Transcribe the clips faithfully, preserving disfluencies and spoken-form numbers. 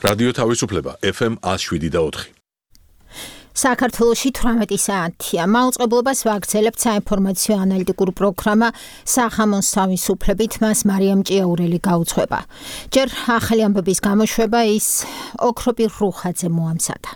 რადიო თავისუფლება ეფ ემ one oh seven და four. საქართველოში თვრამეტი საათია. მაუწყებლობას ვაგრძელებთ საინფორმაციო ანალიტიკურ პროგრამა სახამოს თავისუფლებით, მას მარიამ ჭიაურელი გაუძღვება. ჯერ ახალი ამბების გამოშვება ის ოქროპირ რუხაძე მოამზადა.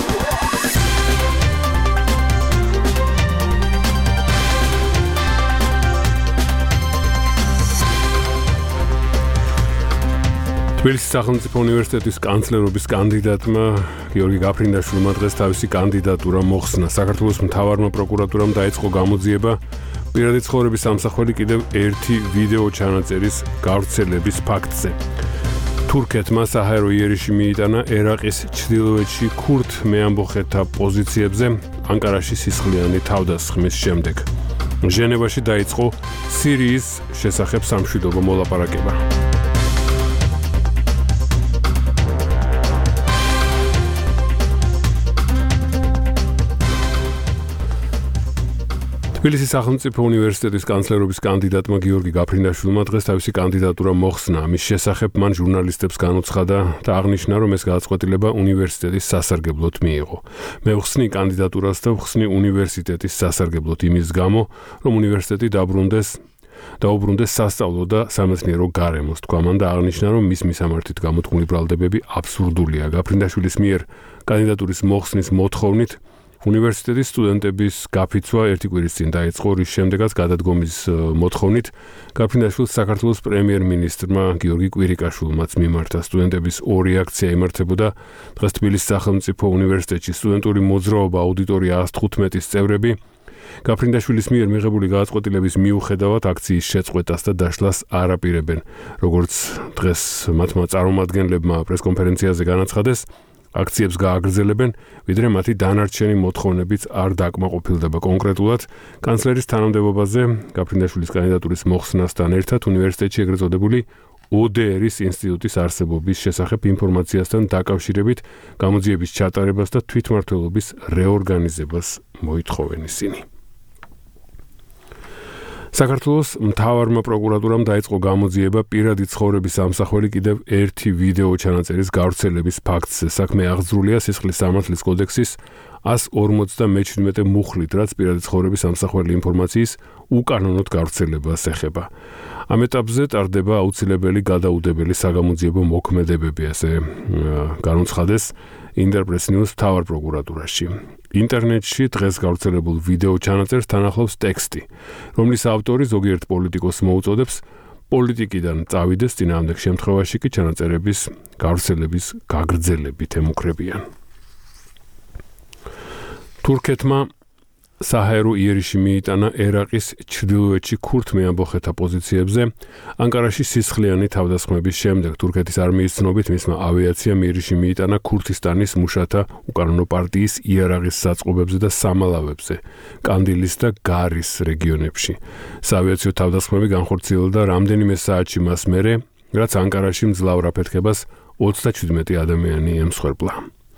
თბილისის სახელმწიფო უნივერსიტეტის კანცლერობის კანდიდატმა გიორგი გაფრინდაშვილმა დღეს თავისი კანდიდატურა მოხსნა. საქართველოს მთავარმა პროკურატურამ დაიწყო გამოძიება პირადი ცხოვრების სამსახველი კიდევ ერთი ვიდეო ჩანაწერის გავრცელების ფაქტზე. თურქეთმა საჰაერო იერიში მიიტანა ერაყის ჩრდილოეთში ქურთ მეამბოხეთთა პოზიციებზე ანკარაში სისხლიანი თავდასხმის შემდეგ. ჟენევაში დაიწყო სირიის შესახებ სამშვიდობო მოლაპარაკება. თბილისის სახელმწიფო უნივერსიტეტის კანცლერობის კანდიდატმა გიორგი გაფრინდაშვილმა დღეს თავისი კანდიდატურა მოხსნა. მის შესახებ მან ჟურნალისტებს განუცხადა და აღნიშნა, რომ ეს გადაწყვეტილება უნივერსიტეტის სასარგებლოდ მიიღო. მე ვხსნი კანდიდატურას და ვხსნი უნივერსიტეტის სასარგებლოდ იმის გამო, რომ უნივერსიტეტი დაბრუნდეს დაუბრუნდეს სასწავლო და სამეცნიერო გარემოს, თქვა მან და აღნიშნა, რომ მის მისამართით გამოთქმული ბრალდებები აბსურდულია. გაფრინდაშვილის მიერ კანდიდატურის მოხსნის მოთხოვნით უნივერსიტეტის სტუდენტების გაფიცვა ერთი კვირის წინ დაიწყო, რის შემდეგაც გადადგომის მოთხოვნით გაფრინდაშვილს საქართველოს პრემიერ-მინისტრმა გიორგი კვირიკაშვილმაც მიმართა. სტუდენტების ორი აქცია იმართებოდა დღეს თბილისის სახელმწიფო უნივერსიტეტში. სტუდენტური მოძრაობა აუდიტორია one fifteen-ის წევრები გაფრინდაშვილის მიერ მიღებული გადაწყვეტილების მიუხედავად აქციის შეწყვეტას და დაშლას არ აპირებენ. როგორც დღეს მათმა წარმომადგენლებმა პრესკონფერენციაზე განაცხადეს, აქციებს გააგრძელებენ, ვიდრე მათი დანარჩენი მოთხოვნებიც არ დაკმაყოფილდება. კონკრეტულად, კანცლერის თანამდებობაზე გაფრინდაშვილის კანდიდატურის მოხსნასთან ერთად უნივერსიტეტში ეგრეთ წოდებული ო დე ერის ინსტიტუტის არსებობის შესახებ ინფორმაციასთან დაკავშირებით გამოძიების ჩატარებას და თვითმმართველობის რეორგანიზებას მოითხოვენ ისინი. საქართველოს მთავარმა პროკურატურამ დაიწყო გამოძიება პირადი ცხოვრების სამსახველი კიდევ ერთი ვიდეო ჩანაწერის გავრცელების ფაქტზე. საქმე აღძრულია სისხლის სამართლის კოდექსის one forty-seven მუხლით, რაც პირადი ცხოვრების სამსახველი ინფორმაციის უკანონოდ გავრცელებას ეხება. ამ ეტაპზე ტარდება აუცილებელი გადაუდებელი საგამოძიებო მოქმედებები, ასე განუცხადეს ინტერპრეს ნიუს მთავარ პროკურატურაში. ინტერნეტში დღეს გავრცელებულ ვიდეო ჩანაწერს თანახლავს ტექსტი, რომლის ავტორი ზოგიერთ პოლიტიკოსს მოუწოდებს პოლიტიკიდან წავიდეს, წინააღმდეგ შემთხვევაში კი ჩანაწერების გავრცელების გაგრძელებით ემუქრებიან. თურქეთმა საჰაერო იერიში მიიტანა ერაყის ჩრდილოეთში ქურთ მეამბოხეთთა პოზიციებზე ანკარაში სისხლიანი თავდასხმების შემდეგ. თურქეთის არმიის ცნობით მისმა ავიაციამ იერიში მიიტანა ქურთისტანის მუშათა უკანონო პარტიის იარაღის საწყობებზე და სამალავებზე კანდილის და გარის რეგიონებში. საავიაციო თავდასხმები განხორციელდა რამდენიმე საათში მას მერე, რაც ანკარაში მძლავრ აფეთქებას twenty-seven ადამიანი ემსხვერპლა.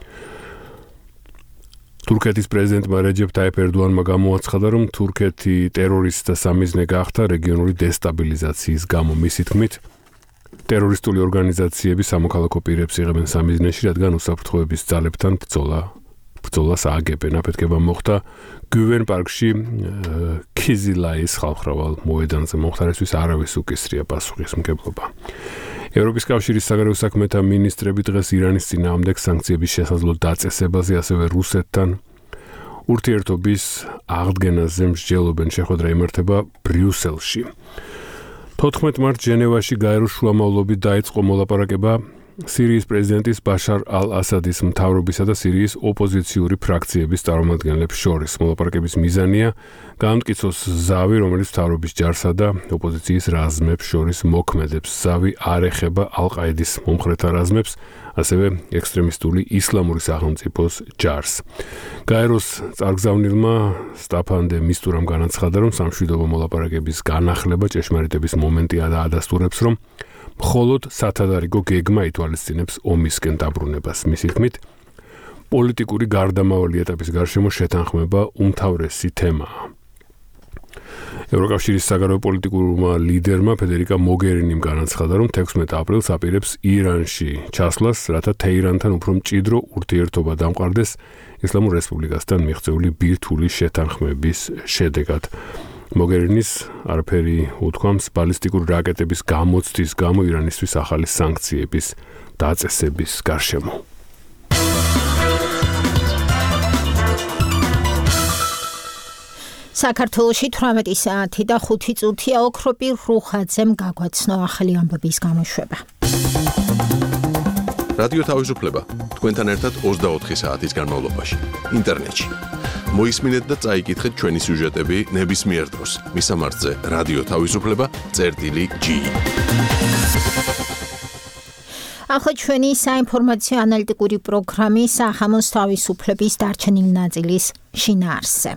თურქეთის პრეზიდენტმა რეჯეფ ტაიპ ერდოანმა გამოაცხადა, რომ თურქეთი ტერორისტთა სამიზნე გახდა რეგიონული დესტაბილიზაციის გამო. მისი თქმით, ტერორისტული ორგანიზაციები სამოქალაქო პირებს იღებენ სამიზნეში, რადგან უსაფრთხოების ძალებთან ბრძოლა ბრძოლას ააგებენ. აფეთქება მოხდა გუვენ პარკში ქიზილაის ხალხმრავალ მოედანზე. მომხდარისთვის არავის უკისრია პასუხისმგებლობა. ევროპის კავშირის საგარეო საქმეთა მინისტრები დღეს ირანის წინააღმდეგ სანქციების შესაძლო დაწესებაზე, ასევე რუსეთთან ურთიერთობის აღდგენაზე მსჯელობენ. შეხვედრა იმართება ბრიუსელში. fourteenth მარტს ჟენევაში გაეროს შუამავლობით დაიწყო მოლაპარაკება სირიის პრეზიდენტის ბაშარ ალ-ასადის მთავრობისა და სირიის ოპოზიციური ფრაქციების წარმომადგენლებს შორის. მოლაპარაკების მიზანია გაამტკიცოს ზავი, რომელიც მთავრობის ჯარსა და ოპოზიციის რაზმებს შორის მოქმედებს. ზავი არ ეხება ალ-ყაიდის მომხრეთა რაზმებს, ასევე ექსტრემისტული ისლამური სახელმწიფოს ჯარს. გაეროს წარგზავნილმა სტაფან დე მისტურამ განაცხადა, რომ სამშვიდობო მოლაპარაკების განახლება ჭეშმარიტების მომენტია და ადასტურებს, რომ მხოლოდ სათადარიგო გეგმა ითვალისწინებს ომისკენ დაბრუნებას. მისი თქმით, პოლიტიკური გარდამავალი ეტაპის გარშემო შეთანხმება უმთავრესი თემაა. ევროკავშირის საგარეო პოლიტიკურმა ლიდერმა ფედერიკა მოგერინიმ განაცხადა, რომ თექვსმეტ აპრილს აპირებს ირანში ჩასვლას, რათა თეირანთან უფრო მჭიდრო ურთიერთობა დამყარდეს ისლამურ რესპუბლიკასთან მიღწეული ბირთვული შეთანხმების შედეგად. მოგერინის არაფერი უთქვამს ბალისტიკური რაკეტების გამოცდის გამო ირანისთვის ახალი სანქციების დაწესების გარშემო. საქართველოში თვრამეტი საათი და ხუთი წუთია ოქროპირ რუხაძემ გაგვაცნო ახალი ამბების გამოშვება. რადიო თავისუფლება თქვენთან ერთად ოცდაოთხი საათის განმავლობაში ინტერნეტში. მოისმინეთ და წაიკითხეთ ჩვენი სიუჟეტები ნებისმიერ დროს. მისამართზე რადიო თავისუფლება წერტილი ჯი. ახლა ჩვენი საინფორმაციო ანალიტიკური პროგრამი სახამოს თავისუფლების დარჩენილი ნაწილის შინაარსზე.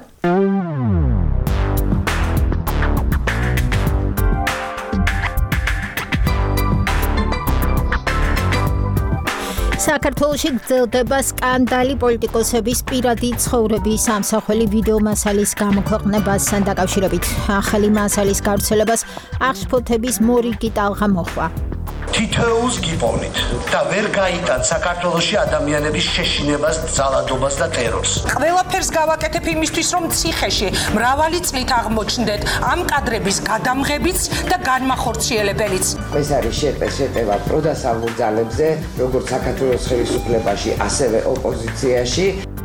საქართველოში გრძელდება სკანდალი პოლიტიკოსების პირადი ცხოვრების ამსახველი ვიდეო მასალის გამოქვეყნებასთან დაკავშირებით. ახალი მასალის გავრცელებას აღშფოთების მორიგი ტალღა მოჰყვა. თითოეულს გიპოვნით და ვერ გაიტან საქართველოში ადამიანების შეშინებას, ძალადობას და ტერორს. ყველაფერს გავაკეთებ იმისთვის, რომ ციხეში მრავალი წლით აღმოჩნდეთ ამ კადრების გადამღებიც და განმახორციელებელიც. ეს არის შეტევა პროდასავლურ ძალებზე, როგორც საქართველოს ხელისუფლებაში, ასევე ოპოზიციაში.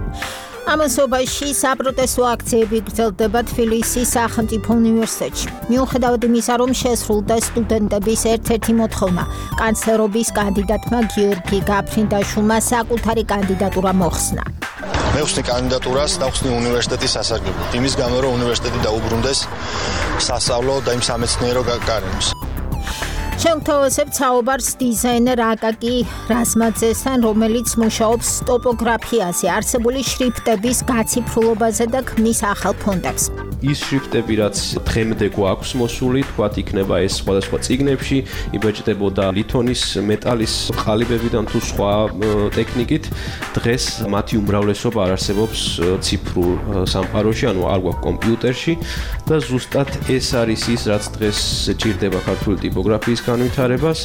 ამასობაში საპროტესტო აქციები გრძელდება თბილისის სახელმწიფო უნივერსიტეტში. მიუხედავად იმისა, რომ შესრულდა სტუდენტების ერთ-ერთი მოთხოვნა, კანცლერობის კანდიდატმა გიორგი გაფრინდაშვილმა საკუთარი კანდიდატურა მოხსნა. მე ვხსნი კანდიდატურას და ვხსნი უნივერსიტეტის სასარგებლოდ. იმის გამო, რომ უნივერსიტეტი დაუბრუნდეს სასწავლო და იმ სამეცნიერო გარემოს. შევთავაზებთ საუბარს დიზაინერ აკაკი რაზმაძესთან, რომელიც მუშაობს ტოპოგრაფიაზე, არსებული შრიფტების გაციფრულობაზე და ქმნის ახალ ფონდებს. ის შრიფტები, რაც დღემდე გვაქვს მოსული, თქვათ, იქნება ეს სხვადასხვა წიგნებში, იბეჭდებოდა ლითონის, მეტალის ყალიბებიდან თუ სხვა ტექნიკით. დღეს მათი უმრავლესობა არ არსებობს ციფრულ სამყაროში, ანუ არ გვაქვს კომპიუტერში და ზუსტად ეს არის ის, რაც დღეს ჭირდება ქართული ტიპოგრაფიის განვითარებას.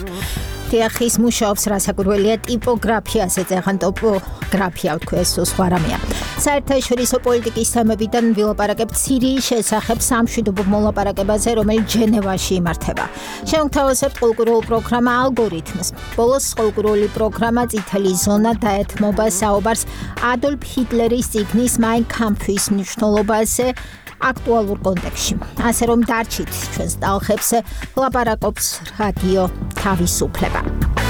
თეახის მუშაობს რასაკვირველია ტიპოგრაფიაზე, ზეგან ტოპოგრაფია ვთქვი, ეს სხვა რამეა. საერთაშორისო პოლიტიკის თემებიდან ვილაპარაკებთ სირიის შესახებ სამშვიდობო მოლაპარაკებაზე, რომელიც ჟენევაში იმართება. შევთავაზებთ ყოველკვირეულ პროგრამა ალგორითმს. ბოლოს ყოველკვირეული პროგრამა წითელი ზონა დაეთმობა საუბარს ადოლფ ჰიტლერის წიგნის მაინ კამფის მნიშვნელობაზე აქტუალურ კონტექსტში. ასე რომ დარჩით ჩვენს ტალღებს, ლაპარაკობს რადიო თავისუფლება.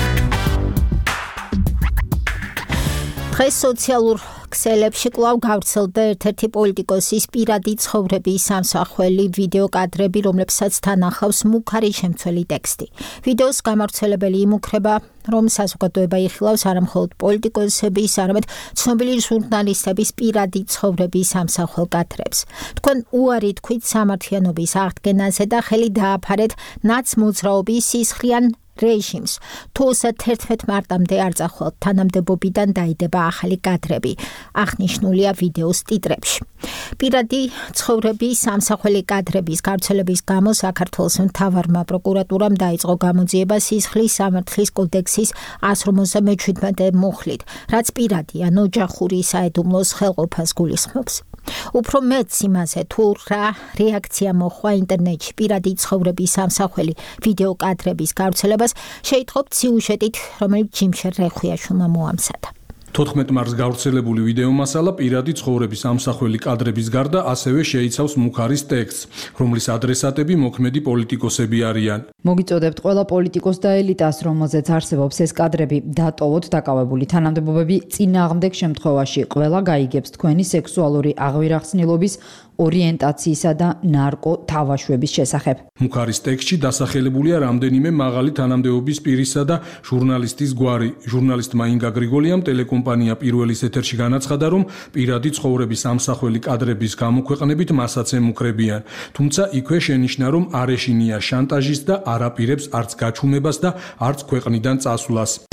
დღეს სოციალურ ქსელებში კვლავ გავრცელდა ერთ-ერთი პოლიტიკოსის პირადი ცხოვრების სამსახველი ვიდეო კადრები, რომლებსაც თან ახლავს მუქარი შემცველი ტექსტი. ვიდეოს გამავრცელებელი იმუქრება, რომ საზოგადოება იხილავს არამხოლოდ პოლიტიკოსების, არამედ ცნობილი ჟურნალისტების პირადი ცხოვრების სამსახელ კადრებს. თქვენ უარი თქვით სამართლიანობის აღდგენაზე და ხელი დააფარეთ ნაცმოძრაობის სისხლიან რეჟიმს. თუ თერთმეტ მარტამდე არწახვალ თანამდებობიდან დაიდება ახალი კადრები, აღნიშნულია ვიდეოს ტიტრებში. პირადი ცხოვრების სამსახველი კადრების გავრცელების გამო საქართველოს მთავარმა პროკურატურამ დაიწყო გამოძიება სისხლის სამართლის კოდექსის εκατს ორმოცდამეჩვიდმეტე მუხლით, რაც პირადი ან ოჯახური საიდუმლოს ხელყოფას გულისხმობს. უფრო მეც იმაზე, თუ რა რეაქცია მოჰყვა ინტერნეტში პირადი ცხოვრების სამსახველი ვიდეო კადრების გავრცელებას, შეიტყობთ სიუჟეტით, რომელიც ჯიმშერ რეხვიაშვილმა მოამზადა. თოთხმეტ მარტს გავრცელებული ვიდეო მასალა პირადი ცხოვრების ამსახველი კადრების გარდა ასევე შეიცავს მუხარის ტექსტს, რომლის ადრესატები მოქმედი პოლიტიკოსები არიან. მოგიწოდებთ ყველა პოლიტიკოს და ელიტას, რომელზეც არსებობს ეს კადრები, დატოვოთ დაკავებული თანამდებობები, წინააღმდეგ შემთხვევაში ყველა გაიგებს თქვენი სექსუალური აღვირახსნილობის, ორიენტაციისა და ნარკო თავაშვების შესახებ. მუხარის ტექსტში დასახელებულია რამდენიმე მაღალი თანამდებობის პირისა და ჟურნალისტის გვარი. ჟურნალისტმა ინგა გრიგოლიამ ტელეკომპანია პირველის ეთერში განაცხადა, რომ პირადი ცხოვრების ამსახველი კადრების გამოქვეყნებით მასაც ემუქრებიან. თუმცა იქვე შენიშნა, რომ არ ეშინია შანტაჟის და არ აპირებს არც გაჩუმებას და არც ქვეყნიდან წასვლას.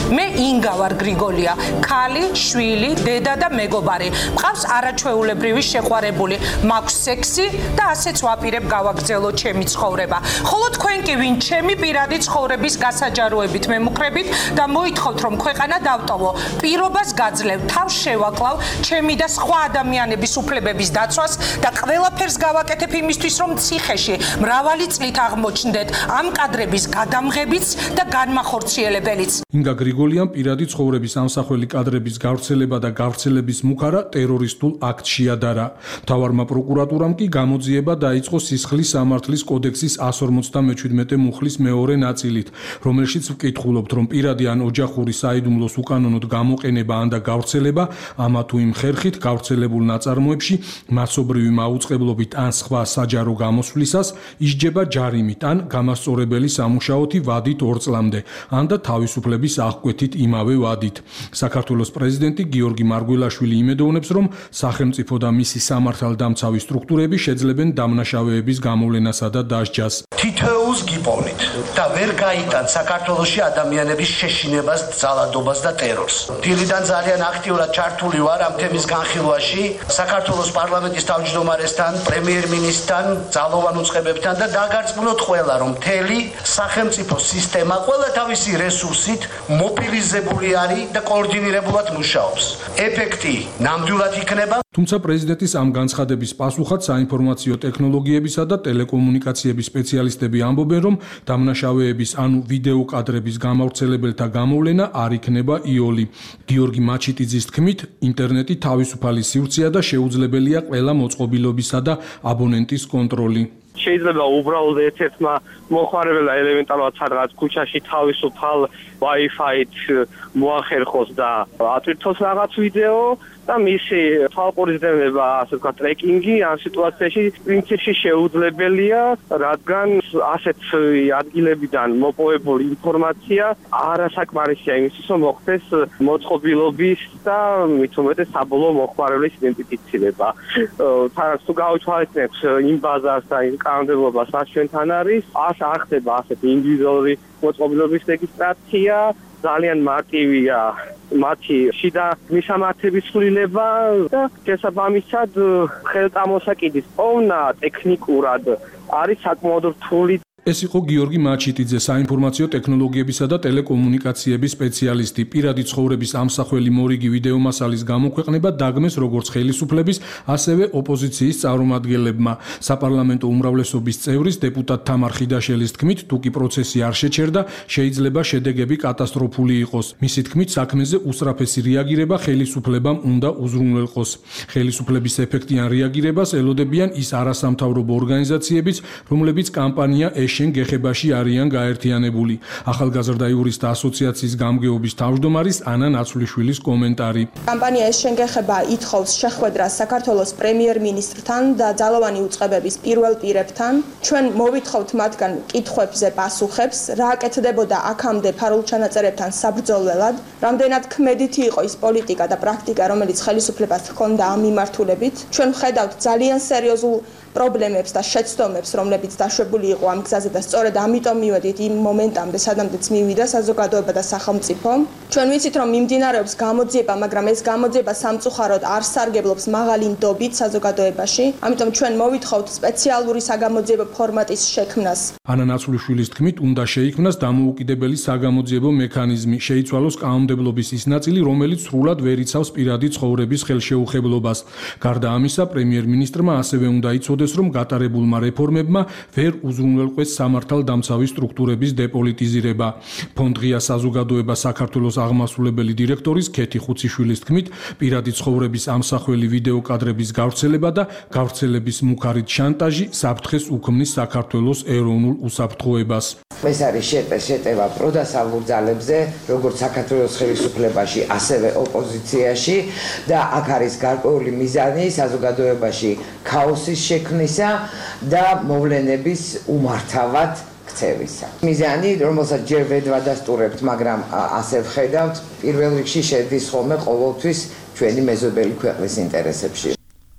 მე ინგა ვარ გრიგოლია, ქალი, შვილი, დედა და მეგობარი. მყავს არაჩვეულებრივი შეყვარებული, მაქვს სექსი და ასეც ვაპირებ გავაგრძელო ჩემი ცხოვრება. ხოლო თქვენ კი ვინ ჩემი პირადი ცხოვრების გასაჯაროებით მემუქრებით და მოითხოვთ რომ ქვეყანა დავტოვო, პირობას გაძლევ, თავს შევაკლავ ჩემი და სხვა ადამიანების უფლებების დაცვას და ყველაფერს გავაკეთებ იმისთვის რომ ციხეში მრავალი წლით აღმოჩნდეთ ამ კადრების გადამღებიც და განმახორციელებელიც. ინგა გრიგოლიამ პირადი ცხოვრების ამსახველი კადრების გავრცელება და გავრცელების მუქარა ტერორისტულ აქტს შეადარა. მთავარმა პროკურატურამ კი გამოძიება დაიწყო სისხლის სამართლის კოდექსის εκατს ორმოცდამეჩვიდმეტე მუხლის მეორე ნაწილით, რომელშიც ვკითხულობთ, რომ პირადი ან ოჯახური საიდუმლოს უკანონოდ გამოყენება ან და გავრცელება ამა თუ იმ ხერხით გავრცელებულ ნაწარმოებში მასობრივი მაუწყებლობით ან სხვა საჯარო გამოსვლისას ისჯება ჯარიმით ან გამასწორებელი სამუშაოთი ვადით ორ წლამდე, ან და თავისუფლების აღკვეთით იმავე ვადით. საქართველოს პრეზიდენტი გიორგი მარგველაშვილი იმედოვნებს, რომ სახელმწიფო და მისი სამართალდამცავი სტრუქტურები შეძლებენ დამნაშავეების გამოვლენასა და დასჯას. თითოეულს გიპოვნით და ვერ გაიტან საქართველოში ადამიანების შეშინებას, ძალადობას და ტერორს. დილიდან ძალიან აქტიურად ჩართული ვარ ამ თემის განხილვაში, საქართველოს პარლამენტის თავმჯდომარესთან, პრემიერ-მინისტრთან, ძალოვან უწყებებთან და დაგარწმუნოთ ყველა, რომ მთელი სახელმწიფო სისტემა ყველა თავისი რესურსით მობილიზებული არის და კოორდინირებულად მუშაობს. ეფექტი ნამდვილად იქნება. თუმცა პრეზიდენტის ამ განცხადების პასუხად საინფორმაციო ტექნოლოგიებისა და ტელეკომუნიკაციების სპეციალისტები ამბობენ, რომ დამნაშავეების ანუ ვიდეო კადრების გამავრცელებელთა გამოვლენა არ იქნება იოლი. გიორგი მაჩიტიძის თქმით, ინტერნეტი თავისუფალი სივრცეა და შეუძლებელია ყველა მოწყობილობისა და აბონენტის კონტროლი. შეიძლება უბრალოდ ერთ-ერთმა მოხმარებელმა ელემენტარულად სადღაც ქუჩაში თავისუფალ Wi-Fi-ით მოახერხოს და ატვირთოს რაღაც ვიდეო და მისი თვალყურისდევნება, ასე ვთქვათ, ტრეკინგი ამ სიტუაციაში პრინციპში შეუძლებელია, რადგან ასეთ ადგილებიდან მოპოვებული ინფორმაცია არასაკმარისია იმისთვის, რომ მოხდეს მოწყობილობის და მით უმეტეს საბოლოო მოხმარებლის იდენტიფიცირება. თანაც თუ გავუთვალისწინებთ იმ ბაზარს და იმ კანონმდებლობას, რაც ჩვენთან არის, ას არ ხდება ასეთი ინდივიდუალური მოწყობილობის რეგისტრაცია, ძალიან მარტივია მათი შიდა მისამართების ცვლილება და შესაბამისად ხელწამოსაკიდის პოვნა ტექნიკურად არის საკმაოდ რთული. ეს იყო გიორგი მაჩიტიძე, საინფორმაციო ტექნოლოგიებისა და ტელეკომუნიკაციების სპეციალისტი. პირადი ცხოვრების ამსახველი მორიგი ვიდეო მასალის გამოქვეყნება დაგმეს როგორც ხელისუფლების, ასევე ოპოზიციის წარმომადგენლებმა. საპარლამენტო უმრავლესობის წევრის დეპუტატ თამარ ხიდაშელის თქმით, თუკი პროცესი არ შეჩერდა, შეიძლება შედეგები კატასტროფული იყოს. მისი თქმით, საქმეზე უსწრაფესი რეაგირება ხელისუფლებამ უნდა უზრუნველყოს. ხელისუფლების ეფექტიან რეაგირებას ელოდებიან ის არასამთავრობო ორგანიზაციებიც, რომლებიც კამპანია შენ გეხებაში არიან გაერთიანებული. ახალგაზრდა იურისტთა ასოციაციის გამგეობის თავმჯდომარის ანა ნაცვლიშვილის კომენტარი. კამპანია შენ გეხება ითხოვს შეხვედრას საქართველოს პრემიერ-მინისტრთან და ძალოვანი უწყებების პირველ პირებთან. ჩვენ მოვითხოვთ მათგან კითხვებზე პასუხებს, რა აკეთდებოდა აქამდე ფარულ ჩანაწერებთან საბრძოლველად, რამდენად ქმედითი იყო ის პოლიტიკა და პრაქტიკა, რომელიც ხელისუფლებას ჰქონდა ამ მიმართულებით. ჩვენ ვხედავთ ძალიან სერიოზულ პრობლემებს და შეცდომებს, რომლებიც დაშვებული იყო ამ გზაზე და სწორედ ამიტომ მივედით იმ მომენტამდე, სადამდეც მივიდა საზოგადოება და სახელმწიფო. ჩვენ ვიცით, რომ მიმდინარეობს გამოძიება, მაგრამ ეს გამოძიება სამწუხაროდ არ სარგებლობს მაღალი ნდობით საზოგადოებაში. ამიტომ ჩვენ მოვითხოვთ სპეციალური საგამოძიებო ფორმატის შექმნას. ანა ნაცვლიშვილის თქმით, უნდა შეიქმნას დამოუკიდებელი საგამოძიებო მექანიზმი, შეიცვალოს კანონმდებლობის ის ნაწილი, რომელიც სრულად ვერ იცავს პირადი ცხოვრების ხელშეუხებლობას. გარდა ამისა, პრემიერ-მინისტრმა ასევე უნდა იცოდეს, რომ გატარებულმა რეფორმებმა ვერ უზრუნველყვეს სამართალდამცავი სტრუქტურების დეპოლიტიზირება. ფონდ ღია საზოგადოება საქართველოს აღმასრულებელი დირექტორის ქეთი ხუციშვილის თქმით, პირადი ცხოვრების ამსახველი ვიდეო კადრების გავრცელება და გავრცელების მუქარით შანტაჟი საფრთხეს უქმნის საქართველოს ეროვნულ უსაფრთხოებას. ეს არის შეტევა პროდასავლურ ძალებზე, როგორც საქართველოს ხელისუფლებაში, ასევე ოპოზიციაში და აქ არის გარკვეული მიზანი საზოგადოებაში ქაოსის შექმნისა და მოვლენების უმართავად ქცევისა. მიზანი, რომელსაც ჯერ ვერ ვადასტურებთ, მაგრამ ასე ვხედავთ, პირველ რიგში შედის ხოლმე ყოველთვის ჩვენი მეზობელი ქვეყნის ინტერესებში.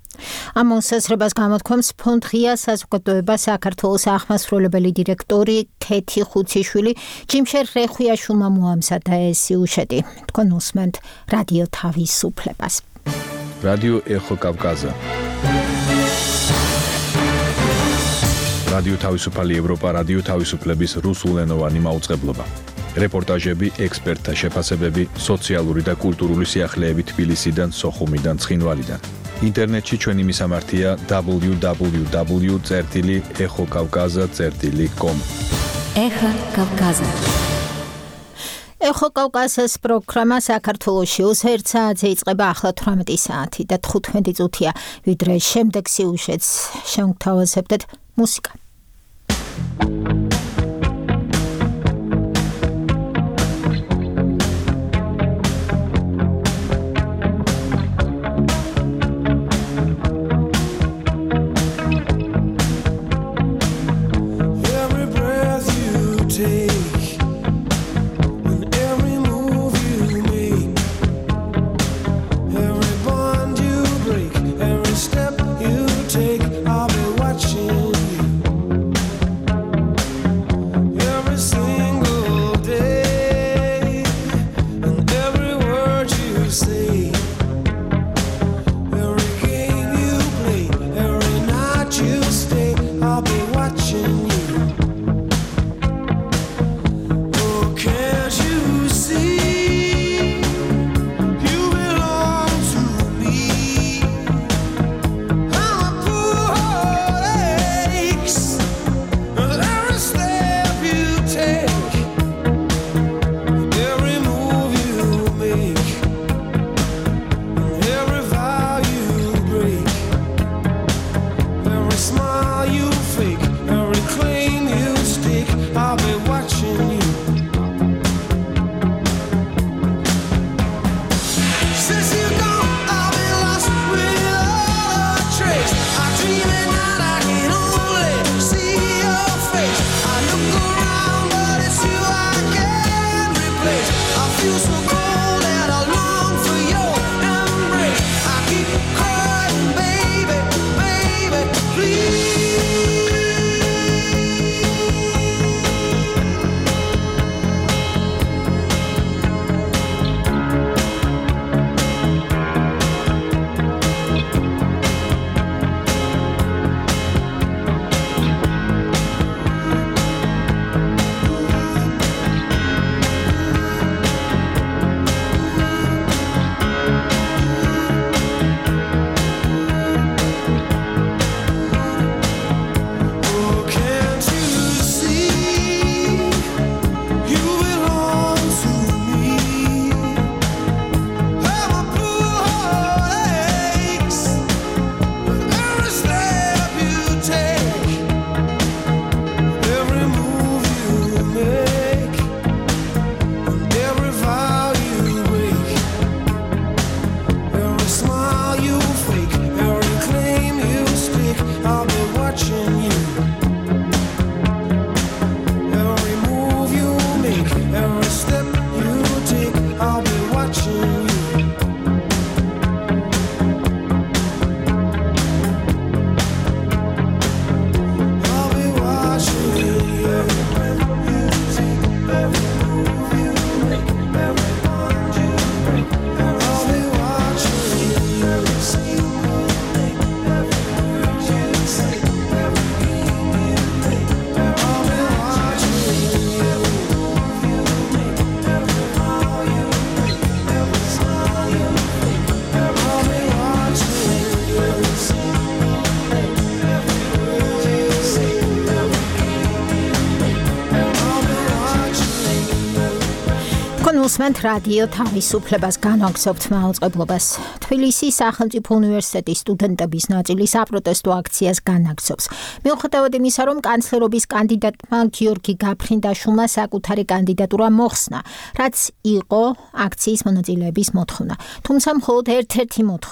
ამ მოსაზრებას გამოთქვამს ფონდ ღია საზოგადოება საქართველოს აღმასრულებელი დირექტორი ქეთი ხუციშვილი. ჯიმშერ რეხვიაშვილმა მოამზადა ეს სიუჟეტი. თქვენ უსმენთ რადიო თავისუფლებას. რადიო ეხო კავკაზა. რადიო თავისუფალი ევროპა რადიო თავისუფლების რუსულენოვანი მაუწყებლობა. რეპორტაჟები, ექსპერტთა შეფასებები, სოციალური და კულტურული სიახლეები თბილისიდან, სოხუმიდან, ცხინვალიდან. ინტერნეტში ჩვენი მისამართია დაბლიუ დაბლიუ დაბლიუ წერტილი ეხო კავკაზა წერტილი კომ. ეხო კავკაზა. ეხო კავკაზას პროგრამა საქართველოში ოცდაერთ საათზე იწყება, ახლა თვრამეტი საათი და თხუთმეტი წუთია, ვიდრე შემდეგ სიუჟეტს შევთავაზებდეთ მუსიკა. უსმენთ რადიო თავისუფლებას, განაგზავნებთ მაუწყებლობას. თბილისის სახელმწიფო უნივერსიტეტის სტუდენტების ნაწილი საპროტესტო აქციას განაგზობს. მიუხედავად იმისა, რომ კანცლერობის კანდიდატმა გიორგი გაფრინდაშვილმა საკუთარი კანდიდატურა მოხსნა, რაც იყო აქციის მონაწილეების მოთხოვნა. თუმცა მხოლოდ ერთ-ერთი მოთხოვნა.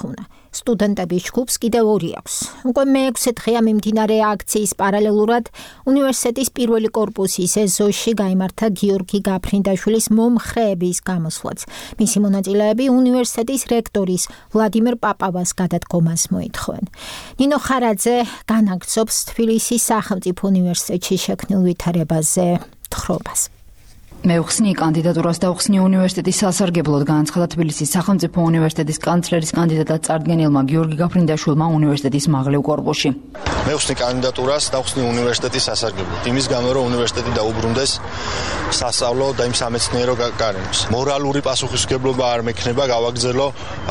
სტუდენტების ჯგუფს კიდევ ორი აქვს. უკვე მეექვსე დღეა მიმდინარე აქციის პარალელურად უნივერსიტეტის პირველი კორპუსის ეზოში გაიმართა გიორგი გაფრინდაშვილის მომხრეების გამოსვლაც. მისი მონაწილეები უნივერსიტეტის რექტორის ვლადიმერ პაპავას გადადგომას მოითხოვენ. ნინო ხარაძე განაგრძობს თბილისის სახელმწიფო უნივერსიტეტში შექმნილ ვითარებაზე თხრობას. მე ვხსნი კანდიდატურას და ვხსნი უნივერსიტეტის სასარგებლოდ განაცხადა თბილისის სახელმწიფო უნივერსიტეტის კანცლერის კანდიდატად წარდგენილმა გიორგი გაფრინდაშვილმა უნივერსიტეტის მაღლევ კორპუსში. მე ვხსნი კანდიდატურას და ვხსნი უნივერსიტეტის სასარგებლოდ. იმის გამო რომ უნივერსიტეტი დაუბრუნდეს სასწავლო და იმ სამეცნიერო გარემოს. მორალური პასუხისმგებლობა არ მექნება გავაგრძელო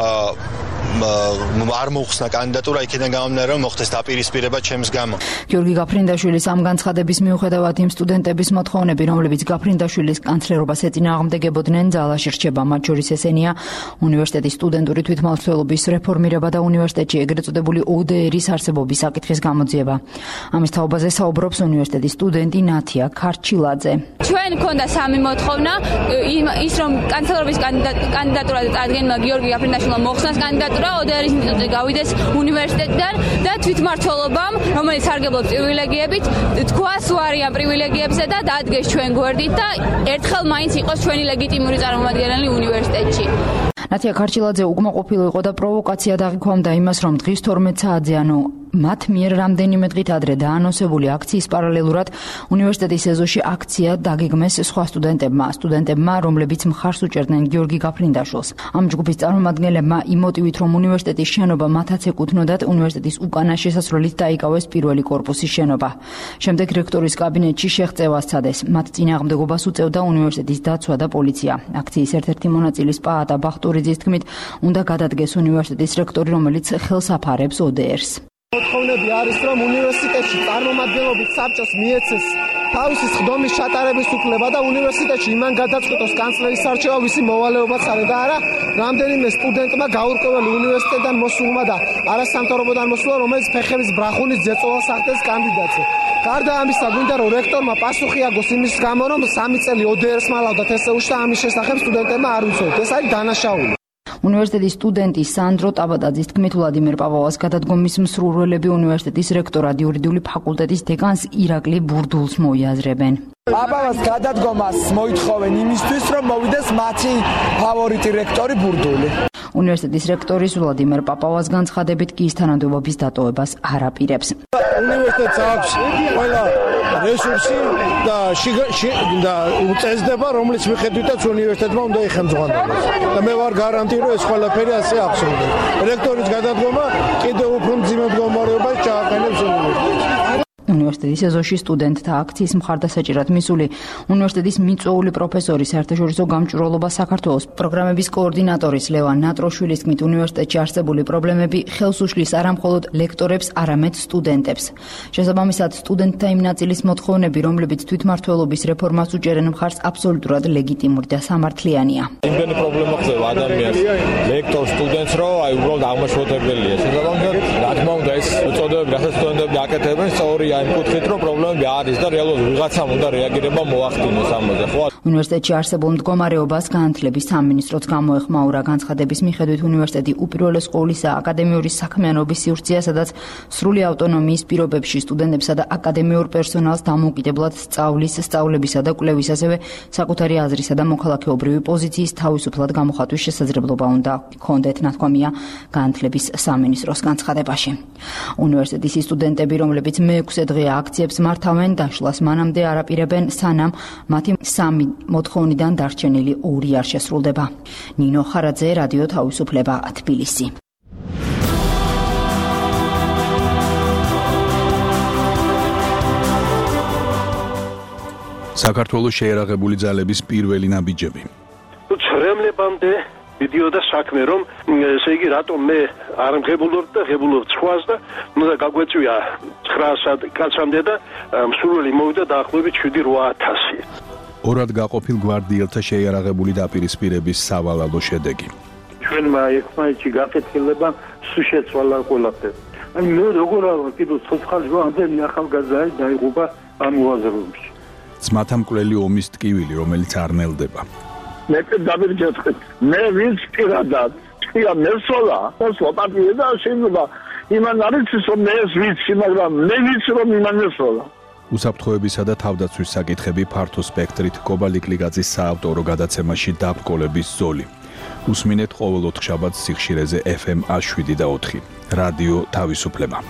არ მოხსნა კანდიდატურა იქიდან გამომდინარე რომ მოხდეს დაპირისპირება ჩემს გამო. გიორგი გაფრინდაშვილის ამ განცხადების მიუხედავად იმ სტუდენტების მოთხოვნები, რომლებიც გაფრინდაშვილის კანცლერობას ეწინააღმდეგებოდნენ, ძალაში რჩება. მათ შორის ესენია უნივერსიტეტის სტუდენტური თვითმმართველობის რეფორმირება და უნივერსიტეტში ეგრეთ წოდებული ო დე ერის არსებობის საკითხის გამოძიება. ამის თაობაზე საუბრობს უნივერსიტეტის სტუდენტი ნათია ქარჩილაძე. ჩვენ გქონდა სამი მოთხოვნა, ის რომ კანცლერობის კანდიდატურაზე წარდგენილმა გიორგი გაფრინდაშვილმა მოხსნას კანდიდატურა ო დე ერის ინსტიტუტზე გავიდეს უნივერსიტეტიდან და თვითმმართველობამ, რომელიც სარგებლობს პრივილეგიებით, თქვას უარიან პრივილეგიებზე და დადგეს ჩვენ გვერდით და ერთხელ მაინც იყოს ჩვენი ლეგიტიმური წარმომადგენელი უნივერსიტეტში. ნათია ქარჩილაძე უკმაყოფილო იყო და პროვოკაცია დაღიქვამდა იმას, რომ დღის თორმეტ საათზე, ანუ მათ მიერ რამდენიმე დღით ადრე დაანონსებული აქციის პარალელურად უნივერსიტეტის ეზოში აქცია დაგეგმეს სხვა სტუდენტებმა, სტუდენტებმა, რომლებიც მხარს უჭერდნენ გიორგი გაფრინდაშვილს. ამ ჯგუფის წარმომადგენლებმა იმ მოტივით, რომ უნივერსიტეტის შენობა მათაც ეკუთვნოდათ, უნივერსიტეტის უკანა შესასვლელით დაიკავეს პირველი კორპუსის შენობა. შემდეგ რექტორის კაბინეტში შეღწევა სცადეს. მათ წინააღმდეგობას უწევდა უნივერსიტეტის დაცვა და პოლიცია. აქციის ერთ-ერთი მონაწილის პაატა ბახტურიძის თქმით, უნდა გადადგეს უნივერსიტეტის რექტორი, რომელიც ხელს აფარებს ო დე ერს. მოთხოვნები არის, რომ უნივერსიტეტში წარმომადგენლობით საბჭოს მიეცეს თავისი ხდომის ჩატარების უფლება და უნივერსიტეტში იმან გადაწყვიტოს კანცლერის არჩევა, ვისი მოვალეობაც არის და არა რამდენიმე სტუდენტმა გაურკვეველი უნივერსიტეტიდან მოსულმა და არასამთავრობოდან მოსულა, რომელიც ფეხების ბრახუნის ძეწოლას ახდენს კანდიდატზე. გარდა ამისა, გვინდა რომ რექტორმა პასუხი აგოს იმის გამო, რომ სამი წელი ო დე ერს მალავდა თესეულში და ამის შესახებ სტუდენტებმა არ უცოდეთ. ეს არის დანაშაული. უნივერსიტეტის სტუდენტი სანდრო ტაბადაძის თქმით, ვლადიმერ პაპავას გადადგომის მსურველები უნივერსიტეტის რექტორად იურიდიული ფაკულტეტის დეკანს ირაკლი ბურდულს მოიაზრებენ. პაპავას გადადგომას მოითხოვენ იმისთვის, რომ მოვიდეს მათი ფავორიტი რექტორი ბურდული. უნივერსიტეტის რექტორის ვლადიმერ პაპავას განცხადებით კი ის თანამდებობის დატოვებას არ აპირებს. უნივერსიტეტს აქვს ყველა რესურსი და და უწესდება, რომლის მიხედვითაც უნივერსიტეტმა უნდა იხელმძღვანელოს. და მე ვარ გარანტი, რომ ეს ყველაფერი ასე აღწევდეს. რექტორის გადადგომა კიდევ უფრო მძიმე მდგომარეობას ჩააყენებს უნივერსიტეტს. უნივერსიტეტის ეზოში სტუდენტთა აქციის მხარდასაჭერად მისული უნივერსიტეტის მიწვეული პროფესორი, საერთაშორისო გამჭვირვალობა საქართველოს პროგრამების კოორდინატორის ლევან ნატროშვილის თქმით, უნივერსიტეტში არსებული პრობლემები ხელს უშლის არა მხოლოდ ლექტორებს, არამედ სტუდენტებს. შესაბამისად, სტუდენტთა იმ ნაწილის მოთხოვნები, რომლებიც თვითმმართველობის რეფორმას უჭერენ მხარს, აბსოლუტურად ლეგიტიმური და სამართლიანია. იმდენი პრობლემა ხდება ადამიანს, ლექტორს, სტუდენტს, რომ აი უბრალოდ აღმაშფოთებელია. შესაბამისად, რა თქმა უნდა, ეს უწოდებები, რასაც სტუდენტები აკეთებენ, სწორია იმ კუთხით, რომ პრობლემები არის და რეალურად ვიღაცამ უნდა რეაგირება მოახდინოს ამაზე, ხო? უნივერსიტეტში არსებულ მდგომარეობას განათლების სამინისტროც გამოეხმაურა. განცხადების მიხედვით უნივერსიტეტი უპირველეს ყოვლისა აკადემიური საქმიანობის სივრცეა, სადაც სრული ავტონომიის პირობებში სტუდენტებსა და აკადემიურ პერსონალს დამოუკიდებლად სწავლის, სწავლებისა და კვლევის, ასევე საკუთარი აზრისა და მოქალაქეობრივი პოზიციის თავისუფლად გამოხატვის შესაძლებლობა უნდა ჰქონდეთ, ნათქვამია განათლების სამინისტროს განცხადებაში. უნივერსიტეტის სტუდენტები, რომლებიც მეექვსე დღეა აქციებს მართავენ, დაშლას მანამდე არ აპირებენ, სანამ მათი სამი მოთხოვნიდან დარჩენილი ორი არ შესრულდება. ნინო ხარაძე, რადიო თავისუფლება, თბილისი. საქართველოს შეერაღებული ძალების პირველი ნაბიჯები. ცრემლებამდე მიდიოდა საქმე, რომ ესე იგი რატომ მე არ მღებულობ და ღებულობ სხვას და უნდა გაგვეწვია ცხრაასად კაცამდე და მსურველი მოვიდა დაახლოებით შვიდი რვა ათასი. ორად გაყოფილ გვარდიელთა შეიარაღებული დაპირისპირების სავალალო შედეგი. ჩვენმა ერთმანეთში გაკეთილება სულ შეცვალა ყველაფერი. აი მე როგორ არა კიდევ ცოცხალი ამდენი ახალგაზრდა დაიღუპა ამ უაზროებში. ძმათა მკვლელი ომის ტკივილი, რომელიც არ ნელდება. მე დავირჯეთხეთ. მე ვინც პირადად ჭია მესოლა მოსვა პარტია და შეიძლება იმან არის რომ მე ვიცი მაგრამ მე ვიცი რომ იმან მესოლა უსაფრთხოებისა და თავდაცვის საკითხები ფართო სპექტრით კობალიკლიგაძის საავტორო გადაცემაში დაბრკოლების ზოლი. უსმინეთ ყოველ ოთხშაბათს სიხშირეზე ეფ ემ შვიდ და ოთხი. რადიო თავისუფლება.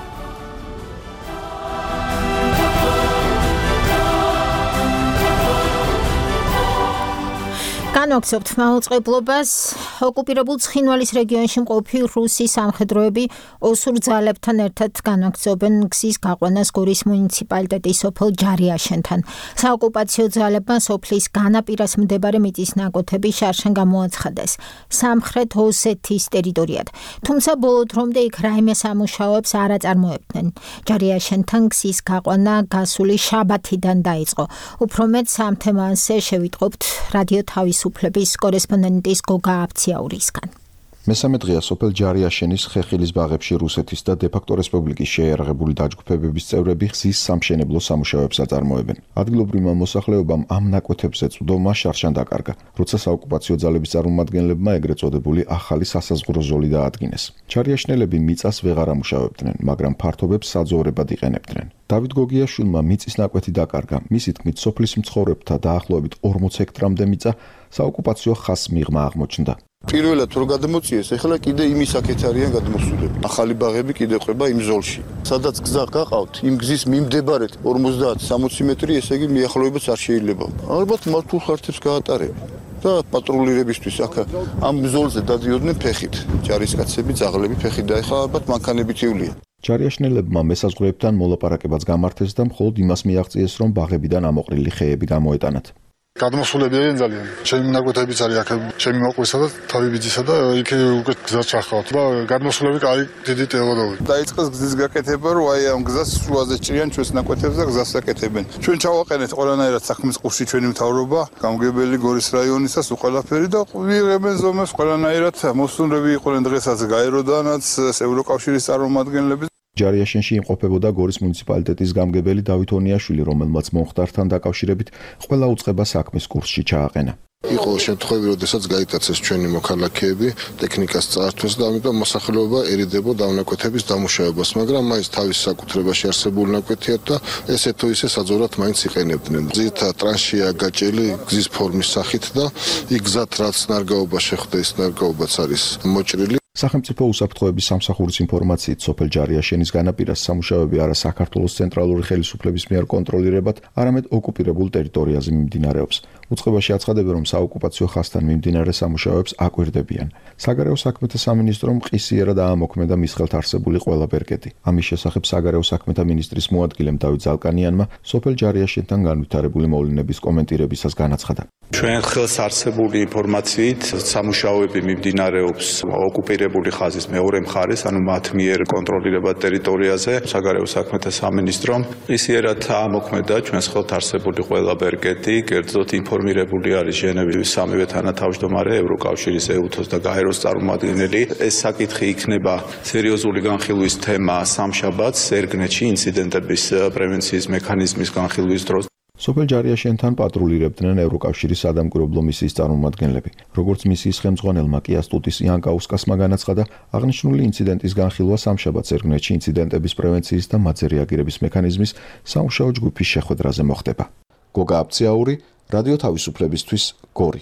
განვაგრძობთ მაუწყებლობას. ოკუპირებულ ცხინვალის რეგიონში მყოფი რუსი სამხედროები ოსურ ძალებთან ერთად განაგრძობენ გზის გაყვანას გორის მუნიციპალიტეტის სოფელ ჯარიაშენთან. საოკუპაციო ძალებმა სოფლის განაპირას მდებარე მიწის ნაკვეთები შარშან გამოაცხადეს სამხრეთ ოსეთის ტერიტორიად. თუმცა ბოლო დრომდე იქ რაიმე სამუშაოებს არ აწარმოებდნენ. ჯარიაშენთან გზის გაყვანა გასული შაბათიდან დაიწყო. უფრო მეტ ამ თემაზე შევიტყობთ რადიო თავისუფლების კორესპონდენტის გოგა აფციაურისგან. მესამე დღეა სოფელ ჯარიაშენის ხეხილის ბაღებში რუსეთის და დე-ფაქტო რესპუბლიკის შეიარაღებული დაჯგუფებების წევრები გზის სამშენებლო სამუშაოებს აწარმოებენ. ადგილობრივმა მოსახლეობამ ამ ნაკვეთებზე წვდომა შარშან დაკარგა, როცა საოკუპაციო ძალების წარმომადგენლებმა ეგრეთ წოდებული ახალი სასაზღვრო ზოლი დაადგინეს. ჯარიაშნელები მიწას ვეღარ ამუშავებდნენ, მაგრამ ფართობებს საძოვრებად იყენებდნენ. დავით გოგიაშვილმა მიწის ნაკვეთი დაკარგა. მისი თქმით, სოფლის მცხოვრებთა დაახლოებით ორმოც ჰექტრამდე მიწა საოკუპაციო ხაზს მიღმა აღმოჩნდა. პირველად რო გადმოწიეს, ეხლა კიდე იმის აქეთ არიან გადმოსულები. ახალი ბაღები კიდე ყვება იმ ზოლში. სადაც გზა გაყავთ, იმ გზის მიმდებარედ ორმოცდაათ სამოცი მეტრი, ესე იგი მიახლოებაც არ შეიძლება. ალბათ მართულ ხართებს გაატარებენ. და პატრულირებისთვის აქ ამ ზოლზე დადიოდნენ ფეხით. ჯარისკაცები, ძაღლები ფეხით და ეხლა ალბათ მანქანებით ივლიან. ჯარიაშნელებმა მესაზღვრეებთან მოლაპარაკებაც გამართეს და მხოლოდ იმას მიაღწიეს, რომ ბაღებიდან ამოყრილი ხეები გამოეტანათ. გადმოსულები არიან ძალიან. ჩემი ნაკვეთებიც არის აქ, ჩემი მოყვისა და თავი ბიძისა და იქ უკვე გზა ჩახავთ და გადმოსულები კაი დიდი ტელოდოვი. დაიწყეს გზის გაკეთება, რომ აი ამ გზას შუაზე ჭრიან ჩვენს ნაკვეთებს და გზას აკეთებენ. ჩვენ ჩავაყენეთ ყველანაირად საქმის ყურში ჩვენი მთავრობა, გამგებელი გორის რაიონისა სულ ყველაფერი და ვიღებენ ზომებს ყველანაირად მოსუნრები იყვნენ დღესაც გაეროდანაც ევროკავშირის წარმომადგენლები. ჯარიაშენში იმყოფებოდა გორის მუნიციპალიტეტის გამგებელი დავით ონიაშვილი, რომელმაც მომხდართან დაკავშირებით ყველა უწყება საქმის კურსში ჩააყენა. იყო შემთხვევები, როდესაც გაიტაცეს ჩვენი მოქალაქეები, ტექნიკას წაართვეს და ამიტომ მოსახლეობა ერიდებოდა ამ ნაკვეთების დამუშავებას, მაგრამ მაინც თავის საკუთრებაში არსებული ნაკვეთია და ესე თუ ისე საძოვრად მაინც იყენებდნენ. ძირითადად ტრანშია გაჭელი გზის ფორმის სახით და იქ გზად რაც ნარგაობა შეხვდა, ის ნარგაობაც არის მოჭრილი. სახელმწიფო უსაფრთხოების სამსახურის ინფორმაციით, სოფელ ჯარიაშენის განაპირას სამუშაოები არა საქართველოს ცენტრალური ხელისუფლების მიერ კონტროლირებად, არამედ ოკუპირებულ ტერიტორიაზე მიმდინარეობს. უწყებაში აცხადებენ, რომ საოკუპაციო ხაზთან მიმდინარე სამუშაოებს აკვირდებიან. საგარეო საქმეთა სამინისტრომ ყისიერად აამოქმედა მის ხელთ არსებული ყველა ბერკეტი. ამის შესახებ საგარეო საქმეთა მინისტრის მოადგილემ დავით ზალკანიანმა სოფელ ჯარიაშენთან განვითარებული მოვლენების კომენტირებისას განაცხადა. ჩვენ ხელს არსებული ინფორმაციით სამუშაოები მიმდინარეობს ოკუპირებული ხაზის მეორე მხარეს, ანუ მათ მიერ კონტროლირებად ტერიტორიაზე. საგარეო საქმეთა სამინისტრომ ისიერად ამოქმედა ჩვენს ხელთ არსებული ყველა ბერკეტი, კერძოდ ინფორმირებული არის ჟენევის სამივე თანათავმჯდომარე, ევროკავშირის ეუთოს და გაეროს წარმომადგენელი. ეს საკითხი იქნება სერიოზული განხილვის თემა სამშაბათს ერგნეთში ინციდენტების პრევენციის მექანიზმის განხილვის დროს. სოფელ ჯარიაშენთან პატრულირებდნენ ევროკავშირის სადამკვირვებლო მისიის წარმომადგენლები. როგორც მისიის ხელმძღვანელმა კიასტუტის იანკაუსკასმა განაცხადა, აღნიშნული ინციდენტის განხილვა სამშაბათს ერგნეთში ინციდენტების პრევენციის და მათზე რეაგირების მექანიზმის სამუშაო ჯგუფის შეხვედრაზე მოხდება. გოგა აფციაური, რადიო თავისუფლებისთვის, გორი.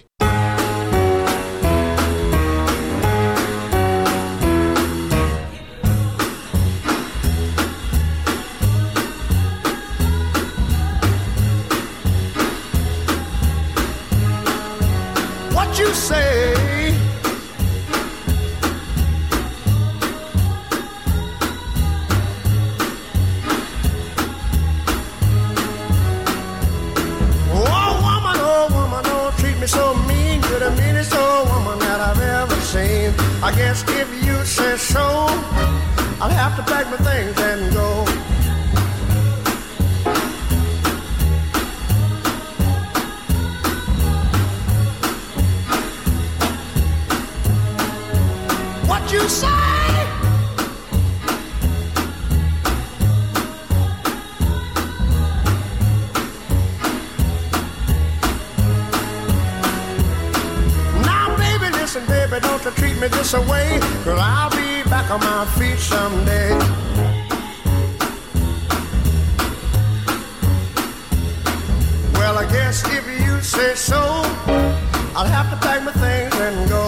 I guess if you say so, I'll have to pack my things and go. What you say? Now, baby, listen, baby, don't you treat treat me this way, 'cause I'll be back on my feet someday. Well, I guess if you say so, I'll have to pack my things and go.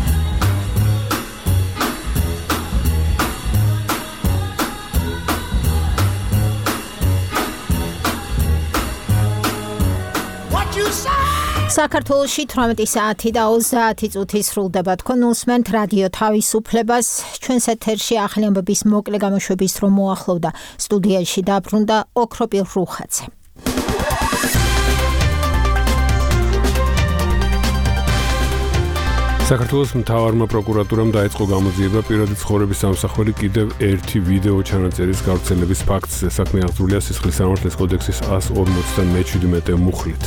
What you say? საქართველოში თვრამეტი საათი და ოცდაათი წუთი სრულდება. თქვენ უსმენთ რადიო თავისუფლებას. ჩვენს ეთერში ახალი ამბების მოკლე გამოშვების დრო მოახლოვდა. სტუდიაში დაბრუნდა ოქროპილ რუხაძე. საქართველოს მთავარმა პროკურატურამ დაიწყო გამოძიება პირადი ცხოვრების სამსახველი კიდევ ერთი ვიდეო ჩანაწერის გავრცელების ფაქტზე. საქმე აღძრულია სისხლის სამართლის კოდექსის εκατს ორმოცდამეჩვიდმეტე მუხლით.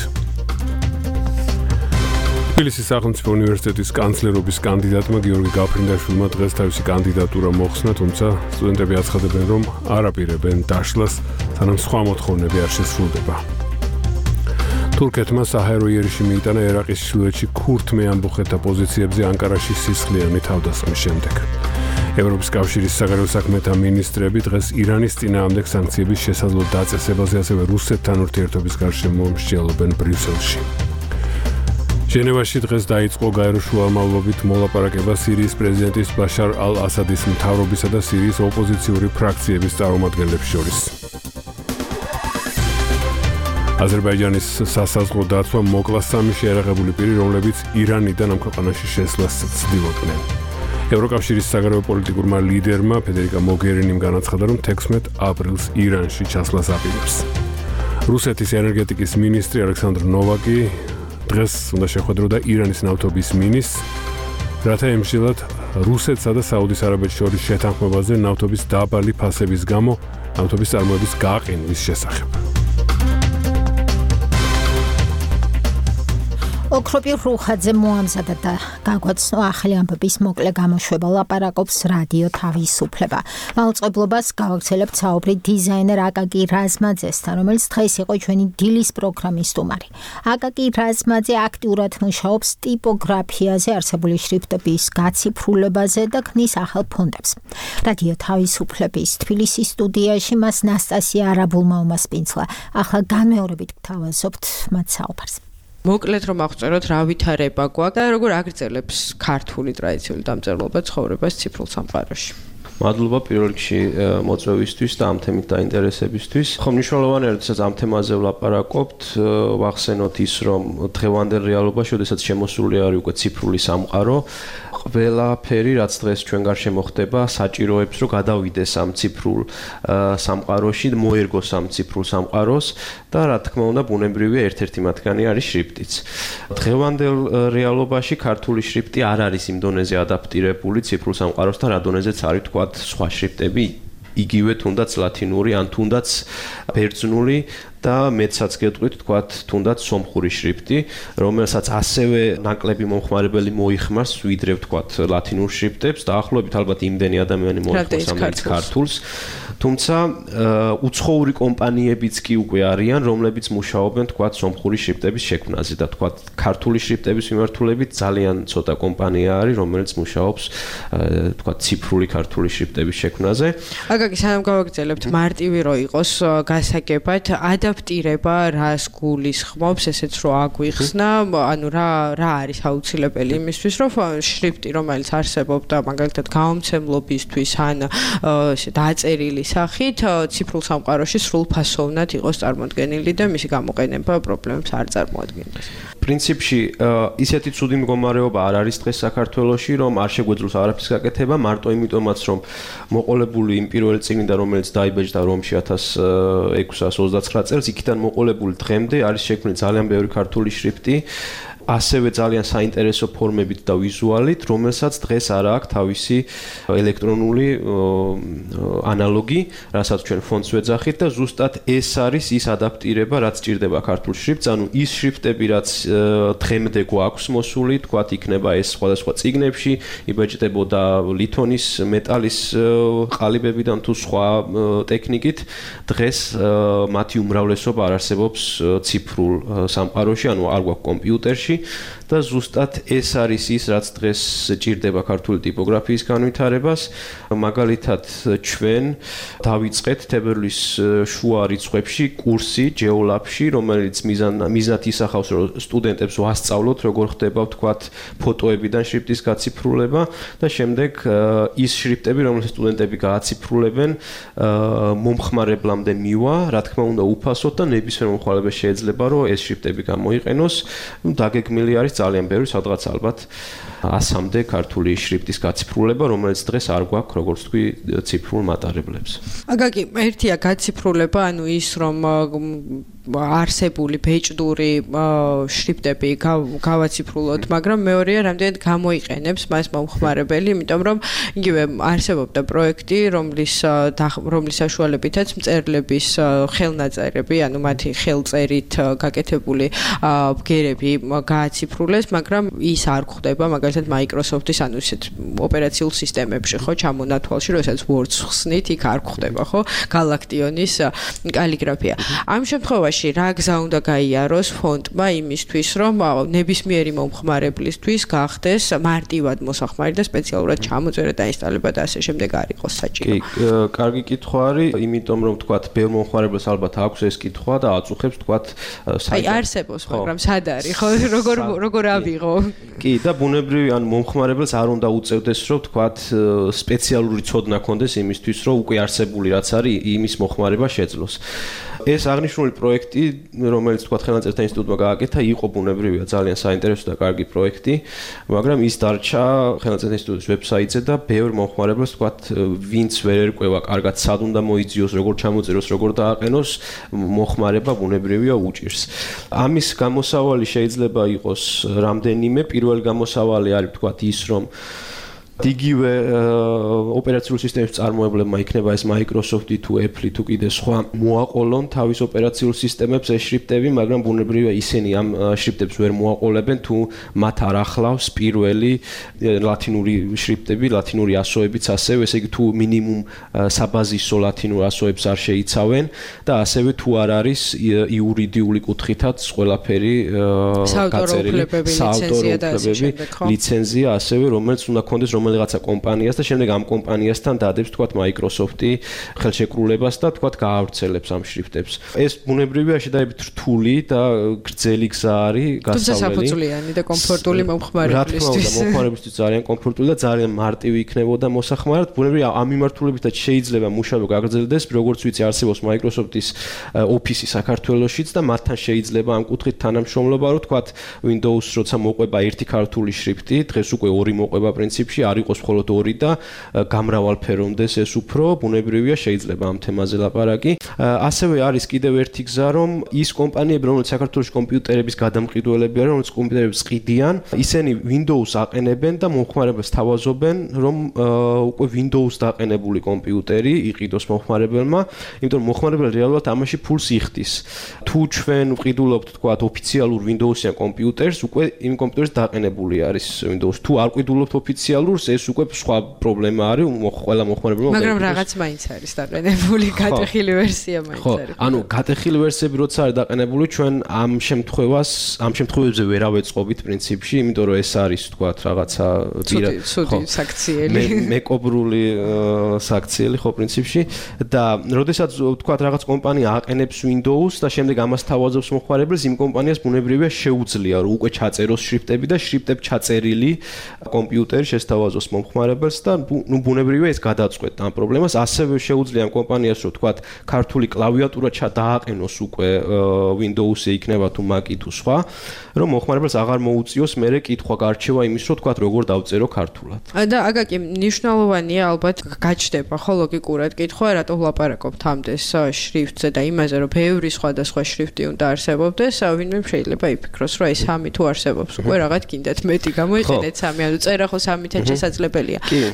თბილისის სახელმწიფო უნივერსიტეტის კანცლერობის კანდიდატმა გიორგი გაფრინდაშვილმა დღეს თავისი კანდიდატურა მოხსნა, თუმცა სტუდენტები აცხადებენ, რომ არ აპირებენ დაშლას, სანამ სხვა მოთხოვნები არ შესრულდება. თურქეთმა საჰაერო იერიში მიიტანა ერაყის ჩრდილოეთში ქურთმე ამბოხეთა პოზიციებზე ანკარაში სისხლიანი თავდასხმის შემდეგ. ევროპის კავშირის საგარეო საქმეთა მინისტრები დღეს ირანის წინააღმდეგ სანქციების შესაძლო დაწესებაზე, ასევე რუსეთთან ურთიერთობის გარშემო მსჯელობენ ბრიუსელში. ჟენევაში დღეს დაიწყო გაერო შუამავლობით მოლაპარაკება სირიის პრეზიდენტის ბაშარ ალ-ასადის მთავრობისა და სირიის ოპოზიციური ფრაქციების წარმომადგენლებს შორის. აზერბაიჯანის სასაზღვრო დაცვამ მოკლა სამი შეერაღებული პირი, რომლებიც ირანიდან ამ ქვეყანაში შესვლას ცდილობდნენ. ევროკავშირის საგარეო პოლიტიკურმა ლიდერმა ფედერიკა მოგერინიმ განაცხადა, რომ თექვსმეტ აპრილს ირანში ჩასვლას აპირებს. რუსეთის ენერგეტიკის მინისტრი ალექსანდრ ნოვაკი დღეს უნდა შეხვედროდა ირანის ნავთობის მინისტრს, რათა ემსჯელოთ რუსეთსა და საუდის არაბეთს შორის შეთანხმებაზე ნავთობის დაბალი ფასების გამო ნავთობის წარმოების გაყინვის შესახებ. ოქროპილ რუხაძე მოამზადა და გაგვაცნო ახალი ამბების მოკლე გამოშვება. ლაპარაკობს რადიო თავისუფლება. მაუწყებლობას გავაგრძელებთ საუბრი დიზაინერ აკაკი რაზმაძესთან, რომელიც დღეს იყო ჩვენი დილის პროგრამის სტუმარი. აკაკი რაზმაძე აქტიურად მუშაობს ტიპოგრაფიაზე, არსებული შრიფტების გაციფრულებაზე და ქმნის ახალ ფონდებს. რადიო თავისუფლების თბილისის სტუდიაში მას ნასტასია არაბულმა უმასპინძლა. ახლა განმეორებით გთავაზობთ მათ საუბარს. მოკლედ რომ აღწეროთ რა ვითარება გვაქვს და როგორ აგრძელებს ქართული ტრადიციული დამწერლობა ცხოვრებას ციფრულ სამყაროში. მადლობა პირველ რიგში მოწვევისთვის და ამ თემით დაინტერესებისთვის. ხო, მნიშვნელოვანია, როდესაც ამ თემაზე ვლაპარაკობთ, ვახსენოთ ის, რომ დღევანდელ რეალობაში, როდესაც შემოსული არის უკვე ციფრული სამყარო, ყველაფერი, რაც დღეს ჩვენ გარშემო ხდება, საჭიროებს, რომ გადავიდეს ამ ციფრულ სამყაროში, მოერგოს ამ ციფრულ სამყაროს და რა თქმა უნდა, ბუნებრივია ერთ-ერთი მათგანი არის შრიფტიც. დღევანდელ რეალობაში ქართული შრიფტი არ არის იმ დონეზე ადაპტირებული ციფრულ სამყაროსთან, რა დონეზეც არის თქვა სხვა შრიფტები, იგივე თუნდაც ლათინური, ან თუნდაც ბერძნული და მეცაც გეტყვით თქვათ თუნდაც სომხური შრიფტი, რომელსაც ასევე ნაკლები მომხმარებელი მოიხმარს ვიდრე თქვათ ლათინურ შრიფტებს, დაახლოებით ალბათ იმდენი ადამიანი მოიხმარს ამერიკ ქართულს. თუმცა უცხოური კომპანიებიც კი უკვე არიან, რომლებიც მუშაობენ თქვათ სომხური შრიფტების შექმნაზე და თქვათ ქართული შრიფტების მიმართულებით ძალიან ცოტა კომპანია არის, რომელიც მუშაობს თქვათ ციფრული ქართული შრიფტების შექმნაზე. აკაკი, სანამ გავაგრძელებთ, მარტივი რო იყოს გასაგებად, ადაპტირება რას გულისხმობს, ესეც რო აგვიხსნა, ანუ რა რა არის აუცილებელი იმისთვის, რომ შრიფტი, რომელიც არსებობდა მაგალითად გამომცემლობისთვის ან ესე დაწერილი სახით, ციფრულ სამყაროში სრულფასოვნად იყოს წარმოდგენილი და მისი გამოყენება პრობლემებს არ წარმოადგენს. პრინციპში ისეთი ცუდი მდგომარეობა არ არის დღეს საქართველოში, რომ არ შეგვეძლოს არაფრის გაკეთება, მარტო იმიტომაც, რომ მოყოლებული იმ პირველი წიგნიდან, რომელიც დაიბეჭდა რომში ათას ექვსას ოცდაცხრა წელს, იქიდან მოყოლებული დღემდე არის შექმნილი ძალიან ბევრი ქართული შრიფტი, ასევე ძალიან საინტერესო ფორმებით და ვიზუალით, რომელსაც დღეს არ აქვს თავისი ელექტრონული ანალოგი, რასაც ჩვენ ფონდს ვეძახით და ზუსტად ეს არის ის ადაპტირება, რაც ჭირდება ქართულ შრიფტს, ანუ ის შრიფტები, რაც დღემდე გვაქვს მოსული, თქვათ იქნება ეს სხვადასხვა წიგნებში, იბეჭდებოდა ლითონის, მეტალის ყალიბებიდან თუ სხვა ტექნიკით, დღეს მათი უმრავლესობა არ არსებობს ციფრულ სამყაროში, ანუ არ გვაქვს კომპიუტერში საქართველოში და ზუსტად ეს არის ის, რაც დღეს ჭირდება ქართული ტიპოგრაფიის განვითარებას. მაგალითად, ჩვენ დავიწყეთ თებერვლის შუა რიცხვებში კურსი ჯეოლაბში, რომელიც მიზნად ისახავს, რომ სტუდენტებს ვასწავლოთ, როგორ ხდება ვთქვათ ფოტოებიდან შრიფტის გაციფრულება და შემდეგ ის შრიფტები, რომელსაც სტუდენტები გააციფრულებენ, მომხმარებლამდე მივა, რა თქმა უნდა, უფასოდ და ნებისმიერ მომხმარებელს შეიძლება, რომ ეს შრიფტები გამოიყენოს. დაგეგმილი არის ძალიან ბევრი, სადღაც ალბათ ასამდე ქართული შრიფტის გაციფრულება, რომელიც დღეს არ გვაქვს, როგორც თქვი, ციფრულ მატარებლებს. აგაკი, ერთია გაციფრულება, ანუ ის, რომ არსებული ბეჭდური შრიფტები გავაციფრულოთ, მაგრამ მეორეა, რამდენად გამოიყენებს მას მომხმარებელი, იმიტომ რომ იგივე არსებობდა პროექტი, რომლის რომლის საშუალებითაც მწერლების ხელნაწერები, ანუ მათი ხელწერით გაკეთებული ბგერები გააციფრულეს, მაგრამ ის არ გვხდება, მაგალითად Microsoft-ის ანუ ისეთ ოპერაციულ სისტემებში, ხო, ჩამონათვალში, როდესაც Word-ს ხსნით, იქ არ გვხდება, ხო, Galactionis კალიგრაფია. ამ შემთხვევაში რა გზა უნდა გაიაროს ფონტმა იმისთვის, რომ ნებისმიერი მომხმარებლისთვის გახდეს მარტივად მოსახმარი და სპეციალურად ჩამოწერა და ინსტალება და ასე შემდეგ არ იყოს საჭირო. კი, კარგი კითხვა არის, იმიტომ რომ თქვათ, ბევრ მომხმარებელს ალბათ აქვს ეს კითხვა და აწუხებს თქვათ აი არსებობს, მაგრამ სად არის, ხო, როგორ როგორ ავიღო? კი, და ბუნებრივი ან მომხმარებელს არ უნდა უწევდეს, რომ თქვათ სპეციალური ცოდნა ქონდეს იმისთვის, რომ უკვე არსებული რაც არის, იმის მოხმარება შეძლოს. ეს აღნიშნული პროექტი, რომელიც თქვათ ხელნაწერთა ინსტიტუტმა გააკეთა, იყო ბუნებრივია ძალიან საინტერესო და კარგი პროექტი, მაგრამ ის დარჩა ხელნაწერთა ინსტიტუტის ვებსაიტზე და ბევრ მომხმარებელს თქვათ, ვინც ვერ ერკვევა, კარგად სად უნდა მოიძიოს, როგორ ჩამოწეროს, როგორ დააყენოს, მოხმარება ბუნებრივია უჭირს. ამის გამოსავალი შეიძლება იყოს რამდენიმე. პირველი გამოსავალი არის თქვათ ის, რომ იგივე ოპერაციული სისტემის წარმოებლებმა იქნება ეს Microsoft-ი თუ Apple-ი თუ კიდე სხვა მოაყოლონ თავის ოპერაციულ სისტემებს ეს შრიფტები, მაგრამ ბუნებრივია ისინი ამ შრიფტებს ვერ მოაყოლებენ თუ მათ არ ახლავს პირველი ლათინური შრიფტები, ლათინური ასოებიც ასევე, ესე იგი თუ მინიმუმ საბაზისო ლათინურ ასოებს არ შეიცავენ და ასევე თუ არ არის იურიდიული კუთხითაც ყველაფერი გაწერილი, საავტორო უფლებები, ლიცენზია ასევე, რომელიც უნდა კონდეს რომელიღაცა კომპანიას და შემდეგ ამ კომპანიასთან დადებს თქვათ Microsoft-ი ხელშეკრულებას და თქვათ გაავრცელებს ამ შრიფტებს. ეს ბუნებრივია შედარებით რთული და გრძელი გზა არის გასავლელი. თუმცა საფუძვლიანი და კომფორტული მომხმარებლისთვის. მომხმარებლისთვის ძალიან კომფორტული და ძალიან მარტივი იქნებოდა მოსახმარად. ბუნებრივია ამ მიმართულებითაც შეიძლება მუშაობა გაგრძელდეს, როგორც ვიცი არსებობს Microsoft-ის Office-ი საქართველოშიც და მათთან შეიძლება ამ კუთხით თანამშრომლობა, რომ თქვათ Windows როცა მოყვება ერთი ქართული შრიფტი, დღეს უკვე ორი მოყვება პრინციპში არ იყოს მხოლოდ ორი და გამრავალფერონდეს ეს უფრო ბუნებრივია შეიძლება ამ თემაზე ლაპარაკი. ასევე არის კიდევ ერთი გზა, რომ ის კომპანიები, რომელიც საქართველოს კომპიუტერების გადამყიდველები არიან, რომელიც კომპიუტერებს ყიდიან, ისინი Windows აყენებენ და მომხმარებელს თავაზობენ, რომ უკვე Windows დაყენებული კომპიუტერი იყიდოს მომხმარებელმა, იმიტომ რომ მომხმარებელი რეალურად ამაში ფულს იხდის. თუ ჩვენ ვყიდულობთ, თქვათ, ოფიციალურ Windows-იან კომპიუტერს, უკვე იმ კომპიუტერს დაყენებული არის Windows. თუ არ ყიდულობთ ოფიციალურს, ეს უკვე სხვა პრობლემა არის, ყველა მომხმარებელმა. მაგრამ რაღაც მაინც არის დაყენებული, გატეხილი ვერსია მაინც არის. ანუ გატეხილი ვერსიები როცა არის დაყენებული, ჩვენ ამ შემთხვევას, ამ შემთხვევებზე ვერ ავეწყობით პრინციპში, იმიტომ რომ ეს არის, თქვათ, რაღაცა ცუდი საქციელი. მეკობრული საქციელი ხო პრინციპში და როდესაც თქვათ რაღაც კომპანია აყენებს Windows და შემდეგ ამას თავაზობს მომხმარებელს, იმ კომპანიას ბუნებრივია შეუძლია რომ უკვე ჩაწეროს შრიფტები და შრიფტები ჩაწერილი კომპიუტერი შესთავაზოს მომხმარებელს და ნუ ბუნებრივია ეს გადაწყვეტ ამ პრობლემას. ასევე შეუძლია ამ კომპანიას რომ თქვათ ქართული კლავიატურა ჩადააყენოს უკვე Windows-ზე იქნება თუ Mac-ი თუ სხვა, რომ მომხმარებელს აღარ მოუწიოს მერე კითხვა გარჩევა იმის რომ თქვათ როგორ დავწერო ქართულად. და აგაკი მნიშვნელოვანია ალბათ გაჩნდება ხო ლოგიკურად კითხვა, რატო ვლაპარაკობთ ამდენ შრიფტზე და იმაზე რომ ბევრი სხვადასხვა შრიფტი უნდა არსებობდეს, ვინმე შეიძლება იფიქროს რომ ეს სამი თუ არსებობს უკვე რაღაც კიდეთ მეტი გამოიყენეთ სამი, ანუ წერა ხო სამითაც შესაძლებელია.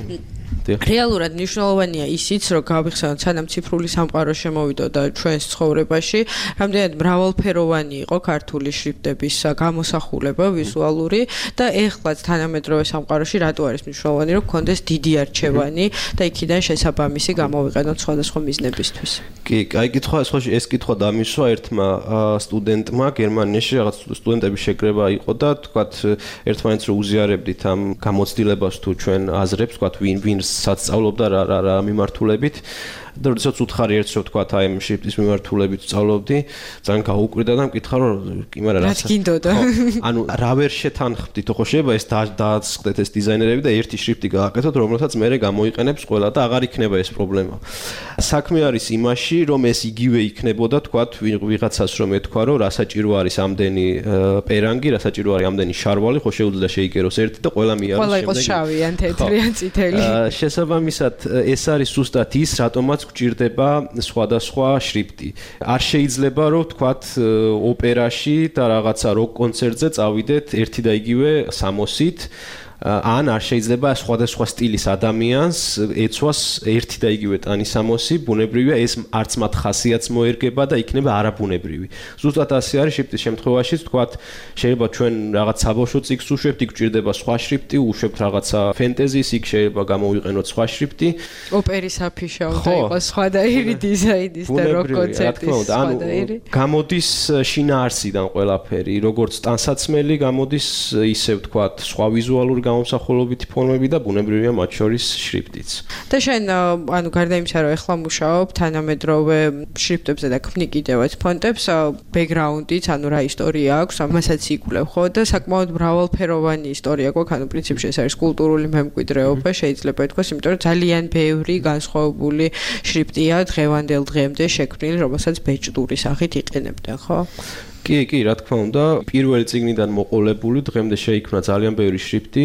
რეალურად მნიშვნელოვანია ისიც, რომ გავიხსენოთ, სანამ ციფრული სამყარო შემოვიდოდა ჩვენს ცხოვრებაში, რამდენად მრავალფეროვანი იყო ქართული შრიფტების გამოსახულება ვიზუალური და ეხლაც თანამედროვე სამყაროში რატო არის მნიშვნელოვანი, რომ გქონდეს დიდი არჩევანი და იქიდან შესაბამისი გამოვიყენოთ სხვადასხვა მიზნებისთვის. კი, აი კითხვა სხვაში ეს კითხვა დამისვა ერთმა სტუდენტმა გერმანიაში რაღაც სტუდენტების შეკრება იყო და თქვათ ერთმანეთს რო უზიარებდით ამ გამოცდილებას თუ ჩვენ აზრებს, თქვათ ვინ ვინ სასწავლობდა რა რა რა მიმართულებით და როდესაც უთხარი ერთს რომ თქვათ აი ამ შრიფტის მიმართულებით სწავლობდი, ძალიან გაუკვირდა და მკითხა რომ კი მაგრამ რაც გინდოდა. ანუ რა ვერ შეთანხმდით, ხო შეიძლება ეს დააწყდეთ ეს დიზაინერები და ერთი შრიფტი გააკეთოთ, რომელსაც მერე გამოიყენებს ყველა და აღარ იქნება ეს პრობლემა. საქმე არის იმაში, რომ ეს იგივე იქნებოდა, თქვათ ვიღაცას რომ ეთქვა, რომ რა საჭირო არის ამდენი პერანგი, რა საჭირო არის ამდენი შარვალი, ხო შეუძლია შეიკეროს ერთი და ყველა მიაროს შემდეგ. ყველა იყოს შავი ან თეთრი ან წითელი. შესაბამისად ეს არის ზუსტად ის, რატომაც გვჭირდება სხვადასხვა შრიფტი. არ შეიძლება რომ თქვათ ოპერაში და რაღაცა როკ კონცერტზე წავიდეთ ერთი და იგივე სამოსით. ან არ შეიძლება სხვადასხვა სტილის ადამიანს ეცვას ერთი და იგივე ტანის სამოსი, ბუნებრივია ეს არც მათ ხასიათს მოერგება და იქნება არაბუნებრივი. ზუსტად ასე არის შრიფტის შემთხვევაშიც, თქვათ, შეიძლება ჩვენ რაღაც საბავშვო წიგნს უშვებთ, იქ გვჭირდება სხვა შრიფტი, უშვებთ რაღაცა ფენტეზის, იქ შეიძლება გამოვიყენოთ სხვა შრიფტი. ოპერის აფიშა უნდა იყოს სხვადასხვა დიზაინის და როკ კონცერტის სხვადასხვა. გამოდის შინაარსიდან ყველაფერი, როგორც ტანსაცმელი გამოდის, ისევ თქვათ, სხვა ვიზუალური გამოსახულობითი ფორმები და ბუნებრივია მათ შორის შრიფტიც. და შენ ანუ გარდა იმისა, რომ ეხლა მუშაობ თანამედროვე შრიფტებზე და ქმნი კიდევაც ფონტებს, ბექგრაუნდიც, ანუ რა ისტორია აქვს, ამასაც იკვლევ ხო და საკმაოდ მრავალფეროვანი ისტორია გვაქვს, ანუ პრინციპში ეს არის კულტურული მემკვიდრეობა, შეიძლება ითქვას, იმიტომ რომ ძალიან ბევრი განსხვავებული შრიფტია დღევანდელ დღემდე შექმნილი, რომელსაც ბეჭდური სახით იყენებდნენ, ხო? კი, კი, რა თქმა უნდა, პირველი წიგნიდან მოყოლებული დღემდე შეიქმნა ძალიან ბევრი შრიფტი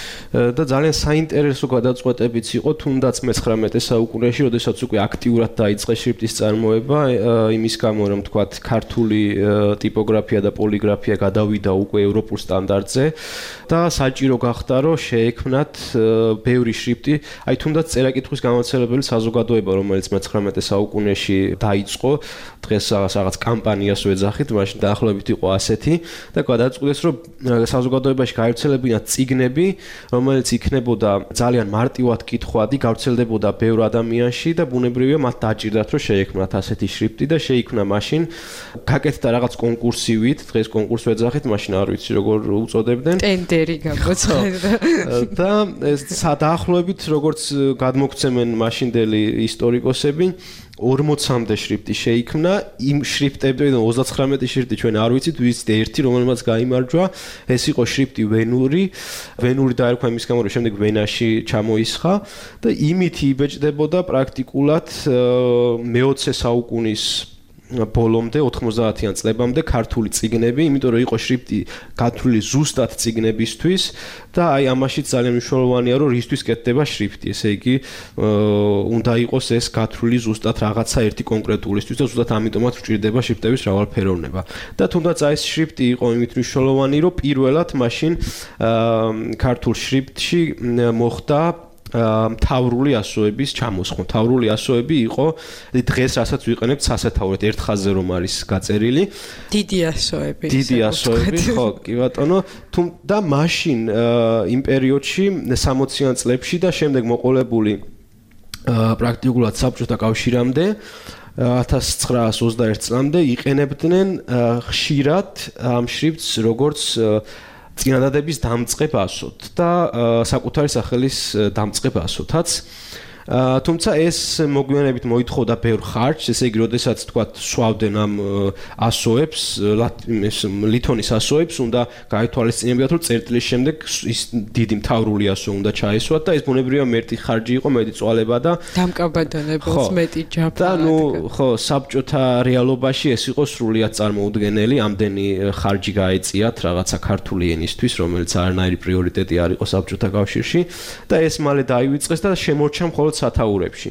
და ძალიან საინტერესო გადაწყვეტებიც იყო, თუნდაც მეცხრამეტე საუკუნეში, როდესაც უკვე აქტიურად დაიწყეს შრიფტის წარმოება, იმის გამო, რომ თქვათ, ქართული ტიპოგრაფია და პოლიგრაფია გადავიდა უკვე ევროპულ სტანდარტზე და საჭირო გახდა, რომ შეექმნათ ბევრი შრიფტი, აი თუნდაც წერა-კითხვის გამავრცელებელი საზოგადოება, რომელიც მეცხრამეტე საუკუნეში დაიწყო, დღეს რაღაც კამპანიას ვეძახით, მაშინ დაახლოებით იყო ასეთი და გადაწყვიტეს, რომ საზოგადოებაში გავრცელებინათ წიგნები, რომელიც იქნებოდა ძალიან მარტივად კითხვადი, გავრცელდებოდა ბევრ ადამიანში და ბუნებრივია მათ დაჭირდათ, რომ შეექმნათ ასეთი შრიფტი და შეიქმნა მაშინ გაკეთდა რაღაც კონკურსივით, დღეს კონკურს ვეძახით, მაშინ არ ვიცი როგორ უწოდებდნენ. ტენდერი გამოცხადდა. და ეს დაახლოებით როგორც გადმოგცემენ მაშინდელი ისტორიკოსები ორმოცამდე შრიფტი შეიქმნა, იმ შრიფტებიდან ოცდაცხრამეტი შრიფტი ჩვენ არ ვიცით, ვიცით ერთი, რომელმაც გაიმარჯვა, ეს იყო შრიფტი ვენური, ვენური დაერქვა იმის გამო, რომ შემდეგ ვენაში ჩამოისხა და იმით იბეჭდებოდა პრაქტიკულად მეოცე საუკუნის ბოლომდე ოთხმოცდაათიან წლებამდე ქართული წიგნები, იმიტომ რომ იყო შრიფტი ქართული ზუსტად წიგნებისთვის და აი ამაშიც ძალიან მნიშვნელოვანია, რომ რისთვის კეთდება შრიფტი, ესე იგი უნდა იყოს ეს ქართული ზუსტად რაღაცა ერთი კონკრეტულისთვის და ზუსტად ამიტომაც გვჭირდება შრიფტების მრავალფეროვნება. და თუნდაც აი ეს შრიფტი იყო იმით მნიშვნელოვანი, რომ პირველად მაშინ ქართულ შრიფტში მოხდა მთავრული ასოების ჩამოსხმა. მთავრული ასოები იყო დღეს რასაც ვიყენებთ სასათაუროდ ერთ ხაზზე რომ არის გაწერილი. დიდი ასოები. დიდი ასოები, ხო, კი ბატონო. და მაშინ იმ პერიოდში სამოციან წლებში და შემდეგ მოყოლებული პრაქტიკულად საბჭოთა კავშირამდე ათას ცხრაას ოცდაერთ წლამდე იყენებდნენ ხშირად ამ შრიფტს როგორც წინადადების დამწყებ ასოთ და საკუთარი სახელის დამწყებ ასოთაც. თუმცა ეს მოგვიანებით მოითხოვდა ბევრ ხარჯს, ესე იგი, როდესაც თქვა სვავდნენ ამ ასოებს, ლითონის ასოებს, უნდა გაითვალისწინებიათ, რომ წერტილის შემდეგ ის დიდი მთავრული ასო უნდა ჩაესვათ და ეს ბუნებრივია მეტი ხარჯი იყო, მეტი წვალება და დამკაბადონებელს მეტი ჯაფა. და ნუ ხო, საბჭოთა რეალობაში ეს იყო სრულიად წარმოუდგენელი, ამდენი ხარჯი გაეწიათ რაღაცა ქართული ენისთვის, რომელიც არანაირი პრიორიტეტი არ იყო საბჭოთა კავშირში და ეს მალე დაივიწყეს და შემორჩა მხოლოდ სათაურებში.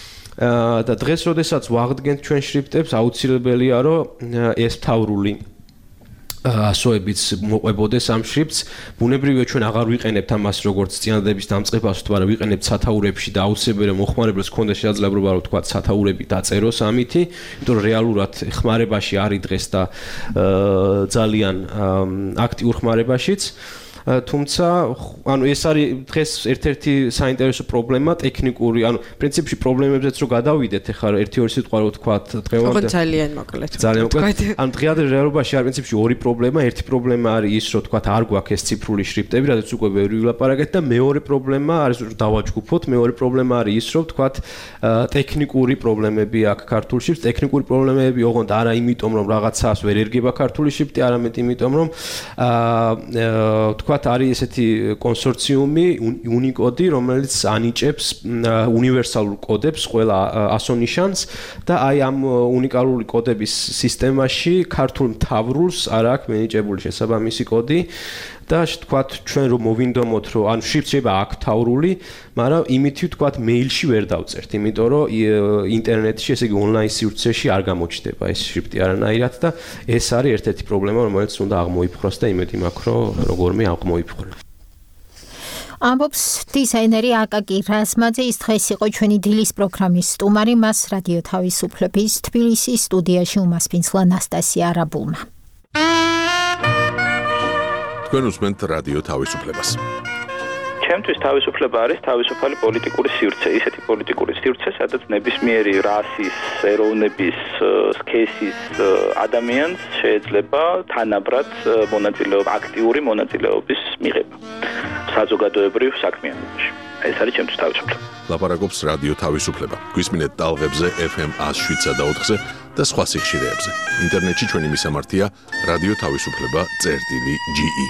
და დღეს, როდესაც ვაღდგენთ ჩვენ შრიფტებს, აუცილებელია, რომ ეს მთავრული ასოებიც მოყვებოდეს ამ შრიფტს. ბუნებრივია ჩვენ აღარ ვიყენებთ ამას როგორც წინადადების დამწყებას, თუმცა ვიყენებთ სათაურებში და აუცილებელია მოხმარებელს ქონდეს შესაძლებლობა რომ თქვა სათაურები დაწეროს ამითი, იმიტომ რომ რეალურად ხმარებაში არის დღეს და ძალიან აქტიურ ხმარებაშიც. თუმცა ანუ ეს არის დღეს ერთ-ერთი საინტერესო პრობლემა ტექნიკური, ანუ პრინციპში პრობლემებზეც რო გადავიდეთ, ახლა ერთი ორი სიტყვა რო ვთქვათ დღევანდელ. ხო ძალიან მოკლედ. ძალიან მოკლედ. ანუ დღევანდელ რეალობაში არის პრინციპში ორი პრობლემა, ერთი პრობლემა არის ის, რომ თქვათ არ გვაქვს ეს ციფრული შრიფტები, რადგან უკვე ბევრი ვილაპარაკეთ და მეორე პრობლემა არის რომ დავაჯგუფოთ, მეორე პრობლემა არის ის, რომ თქვათ ტექნიკური პრობლემები აქვს ქართულ შრიფტს, ტექნიკური პრობლემები ოღონდ არა იმიტომ რომ რაღაცას ვერ ერგება ქართული შრიფტი, არამედ იმიტომ რომ აა ვთქვათ არის ესეთი კონსორციუმი უნიკოდი, რომელიც ანიჭებს უნივერსალურ კოდებს ყველა ასონიშანს და აი ამ უნიკალური კოდების სისტემაში ქართულ მთავრულს არ აქვს მინიჭებული შესაბამისი კოდი და ვთქვათ ჩვენ რომ მოვინდომოთ რომ ანუ შრიფტი შეიძლება აქვს მთავრული, მაგრამ იმითი ვთქვათ მეილში ვერ დავწერთ, იმიტომ რომ ინტერნეტში, ესე იგი ონლაინ სივრცეში არ გამოჩნდება ეს შრიფტი არანაირად და ეს არის ერთ-ერთი პრობლემა, რომელიც უნდა აღმოიფხვრას და იმედი მაქვს რომ როგორმე აღმოიფხვრა. ამბობს დიზაინერი აკაკი რაზმაძე. ის დღეს იყო ჩვენი დილის პროგრამის სტუმარი, მას რადიო თავისუფლების თბილისის სტუდიაში უმასპინძლა ნასტასია არაბულმა. თქვენ უსმენთ რადიო თავისუფლებას. ჩემთვის თავისუფლება არის თავისუფალი პოლიტიკური სივრცე, ისეთი პოლიტიკური სივრცე, სადაც ნებისმიერი რასის, ეროვნების, სქესის ადამიანს შეიძლება თანაბრად მონაწილეობა, აქტიური მონაწილეობის მიღება საზოგადოებრივ საქმიანობაში. ეს არის ჩემთვის თავისუფლება. ლაპარაკობს რადიო თავისუფლება. გვისმინეთ ტალღებზე ეფ ემ one oh seven point four და სხვა სიხშირეებზე. ინტერნეტში ჩვენი მისამართია რადიო თავისუფლება წერტილი ჯი ი.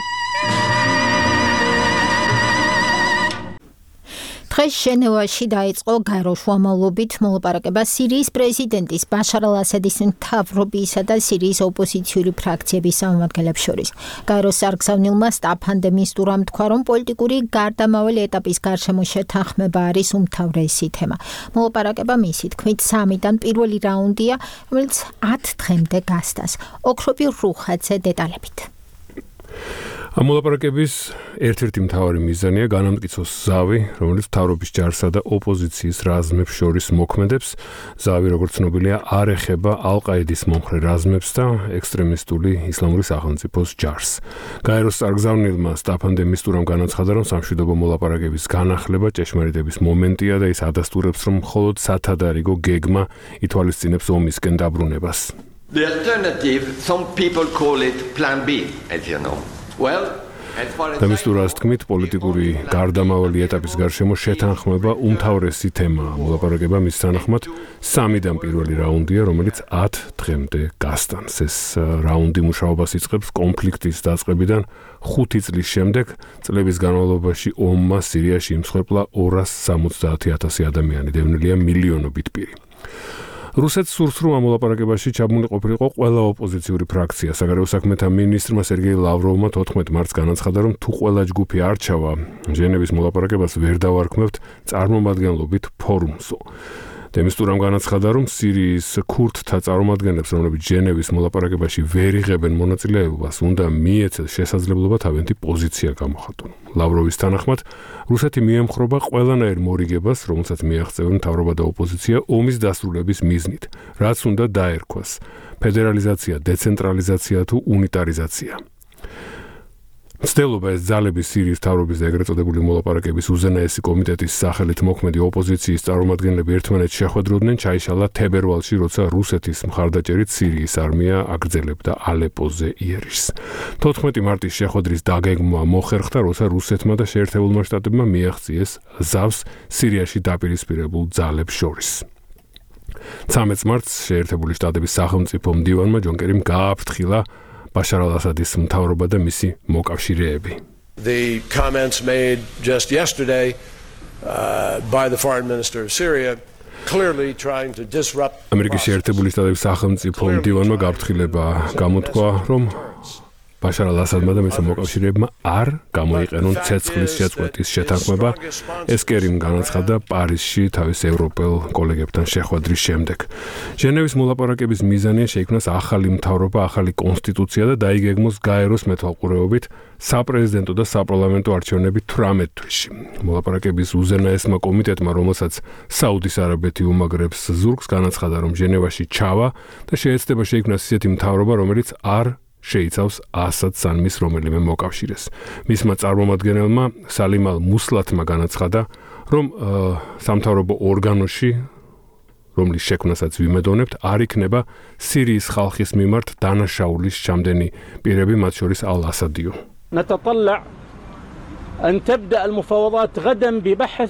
დღეს ჟენევაში დაიწყო გაეროს შუამავლობით მოლაპარაკება სირიის პრეზიდენტის ბაშარ ალ-ასადის მთავრობისა და სირიის ოპოზიციური ფრაქციების წარმომადგენლებს შორის. გაეროს სარგზავნილმა სტაფან დე მისტურამ თქვა, რომ პოლიტიკური გარდამავალი ეტაპის გარშემო შეთანხმება არის უმთავრესი თემა. მოლაპარაკება მისი თქმით სამიდან პირველი რაუნდია, რომელიც ათ დღემდე გასტას. ოქრობი რუხაძე დეტალებით. ამ მოლაპარაკების ერთ-ერთი მთავარი მიზანია განამტკიცოს ზავი, რომელიც მთავრობის ჯარსა და ოპოზიციის რაზმებს შორის მოქმედებს. ზავი, როგორც ცნობილია, არ ეხება ალ-ყაიდის მომხრე რაზმებს და ექსტრემისტული ისლამური სახელმწიფოს ჯარს. გაეროს სარგზავნილმა სტაფან დე მისტურამ განაცხადა, რომ სამშვიდობო მოლაპარაკების განახლება ჭეშმარიტების მომენტია და ის ადასტურებს, რომ მხოლოდ სათადარიგო გეგმა ითვალისწინებს ომისკენ დაბრუნებას. The alternative, some people call it plan B, as you know. Well, და მისტურას თქმით, პოლიტიკური გარდამავალი ეტაპის გარშემო შეთანხმება უმთავრესი თემაა. მოლაპარაკება მის თანახმად სამიდან პირველი რაუნდია, რომელიც ათ დღემდე გასტანს. ეს რაუნდი მუშაობას იწყებს კონფლიქტის დაწყებიდან ხუთი წლის შემდეგ. წლების განმავლობაში ომმა სირიაში იმსხვერპლა ორას სამოცდაათი ათასი ადამიანი, დევნილია მილიონობით პირი. რუსეთს სურს, რომ ამ მოლაპარაკებაში ჩაბმული ყოფილიყო ყველა ოპოზიციური ფრაქცია. საგარეო საქმეთა მინისტრმა სერგეი ლავროვმა თოთხმეტ მარტს განაცხადა, რომ თუ ყველა ჯგუფი არჩევა ჟენევის მოლაპარაკებას ვერ დავარქმევთ წარმომადგენლობით ფორუმსო. დე მისტურამ განაცხადა, რომ სირიის ქურდთა წარმომადგენლებს, რომლებიც ჟენევის მოლაპარაკებაში ვერ იღებენ მონაწილეობას, უნდა მიეცეს შესაძლებლობა თავიანთი პოზიცია გამოხატონ. ლავროვის თანახმად, რუსეთი მიემხრობა ყველანაირ მორიგებას, რომელსაც მიაღწევენ მთავრობა და ოპოზიცია ომის დასრულების მიზნით, რაც უნდა დაერქვას: ფედერალიზაცია, დეცენტრალიზაცია თუ უნიტარიზაცია. მცდელობა ეს ძალების სირიის მთავრობის და ეგრეთ წოდებული მოლაპარაკების უზენაესი კომიტეტის სახელით მოქმედი ოპოზიციის წარმომადგენლები ერთმანეთს შეხვედროდნენ ჩაიშალა თებერვალში, როცა რუსეთის მხარდაჭერით სირიის არმია აგრძელებდა ალეპოზე იერიშს. თოთხმეტი მარტის შეხვედრის დაგეგმვა მოხერხდა, როცა რუსეთმა და შეერთებულმა შტატებმა მიაღწიეს ზავს სირიაში დაპირისპირებულ ძალებს შორის. ცამეტ მარტს შეერთებული შტატების სახელმწიფო მდივანმა ჯონ კერიმ გააფრთხილა ბაშარ ალ-ასადის მთავრობა და მისი მოკავშირეები. The comments made just yesterday uh, by the foreign minister of Syria clearly trying to disrupt ამერიკის შეერთებული შტატების სახელმწიფო მდივანმა გაფრთხილება გამოთქვა, რომ ბაშარ ალ-ასადმა და მისი მოკავშირეებმა არ გამოიყენონ ცეცხლის შეწყვეტის შეთანხმება. ეს კერიმ განაცხადა პარიზში თავის ევროპელ კოლეგებთან შეხვედრის შემდეგ. ჟენევის მოლაპარაკების მიზანია შეიქმნას ახალი მთავრობა, ახალი კონსტიტუცია და დაიგეგმოს გაეროს მეთვალყურეობით საპრეზიდენტო და საპარლამენტო არჩევნები თვრამეტ თვეში. მოლაპარაკების უზენაესმა კომიტეტმა, რომელსაც საუდის არაბეთი უმაგრებს ზურგს, განაცხადა, რომ ჟენევაში ჩავა და შეეცდება შეიქმნას ისეთი მთავრობა, რომელიც არ შეიცავს ასადს ან მის რომელიმე მოკავშირეს. მისმა წარმომადგენელმა სალიმ ალ-მუსლათმა განაცხადა, რომ სამთავრობო ორგანოში, რომლის შექმნასაც ვიმედოვნებთ, არ იქნება სირიის ხალხის მიმართ დანაშაულის ჩამდენი პირები, მათ შორის ალ-ასადიო. نتطلع أن تبدأ المفاوضات غدا ببحث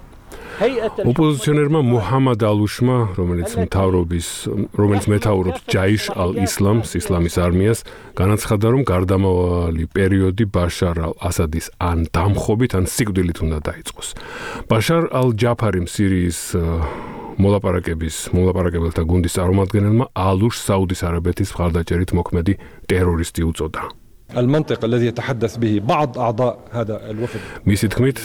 ოპოზიციონერმა მუჰამად ალუშმა, რომელიც მთავრობის, რომელიც მეთაურობს ჯაიშ ალ-ისლამს, ისლამის არმიას, განაცხადა, რომ გარდამავალი პერიოდი ბაშარ ალ-ასადის ან დამხობით, ან სიკვდილით უნდა დაიწყოს. ბაშარ ალ-ჯაფარი სირიის მოლაპარაკების მოლაპარაკებელთა გუნდის წარმომადგენელმა ალუშს საუდის არაბეთის მხარდაჭერით მოქმედი ტერორისტი უწოდა. المنطق الذي يتحدث به بعض أعضاء هذا الوفد. მისით თქმით,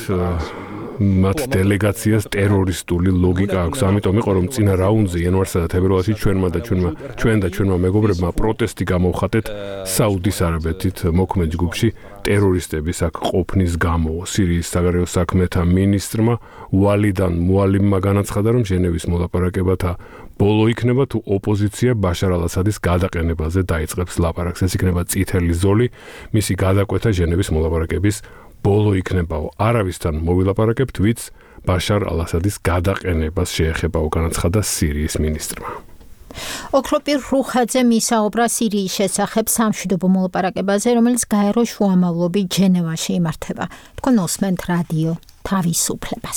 მათ დელეგაციას ტერორისტული ლოგიკა აქვს, ამიტომ იყო რომ წინა რაუნდზე იანვარსა და თებერვალში ჩვენმა და ჩვენმა ჩვენ და ჩვენმა მეგობრებმა პროტესტი გამოვხატეთ საუდის არაბეთით მოქმედ ჯგუფში ტერორისტების აქ ყოფნის გამო. სირიის საგარეო საქმეთა მინისტრმა ვალიდან მუალიმმა განაცხადა, რომ ჟენევის მოლაპარაკებათა ბოლო იქნება თუ ოპოზიცია ბაშარ ალ-ასადის გადაყენებაზე დაიწყებს ლაპარაკს. ეს იქნება წითელი ზოლი, მისი გადაკვეთა ჟენევის მოლაპარაკების ბოლო იქნებაო. არავისთან მოვილაპარაკებთ, ვიც ბაშარ ალ-ასადის გადაყენებას შეეხებაო, განაცხადა სირიის მინისტრმა. ოქროპირ რუხაძე მისაუბრა სირიის შესახებ სამშვიდობო მოლაპარაკებაზე, რომელიც გაეროს შუამავლობით ჟენევაში იმართება. თქვენ უსმენთ რადიო თავისუფლებას.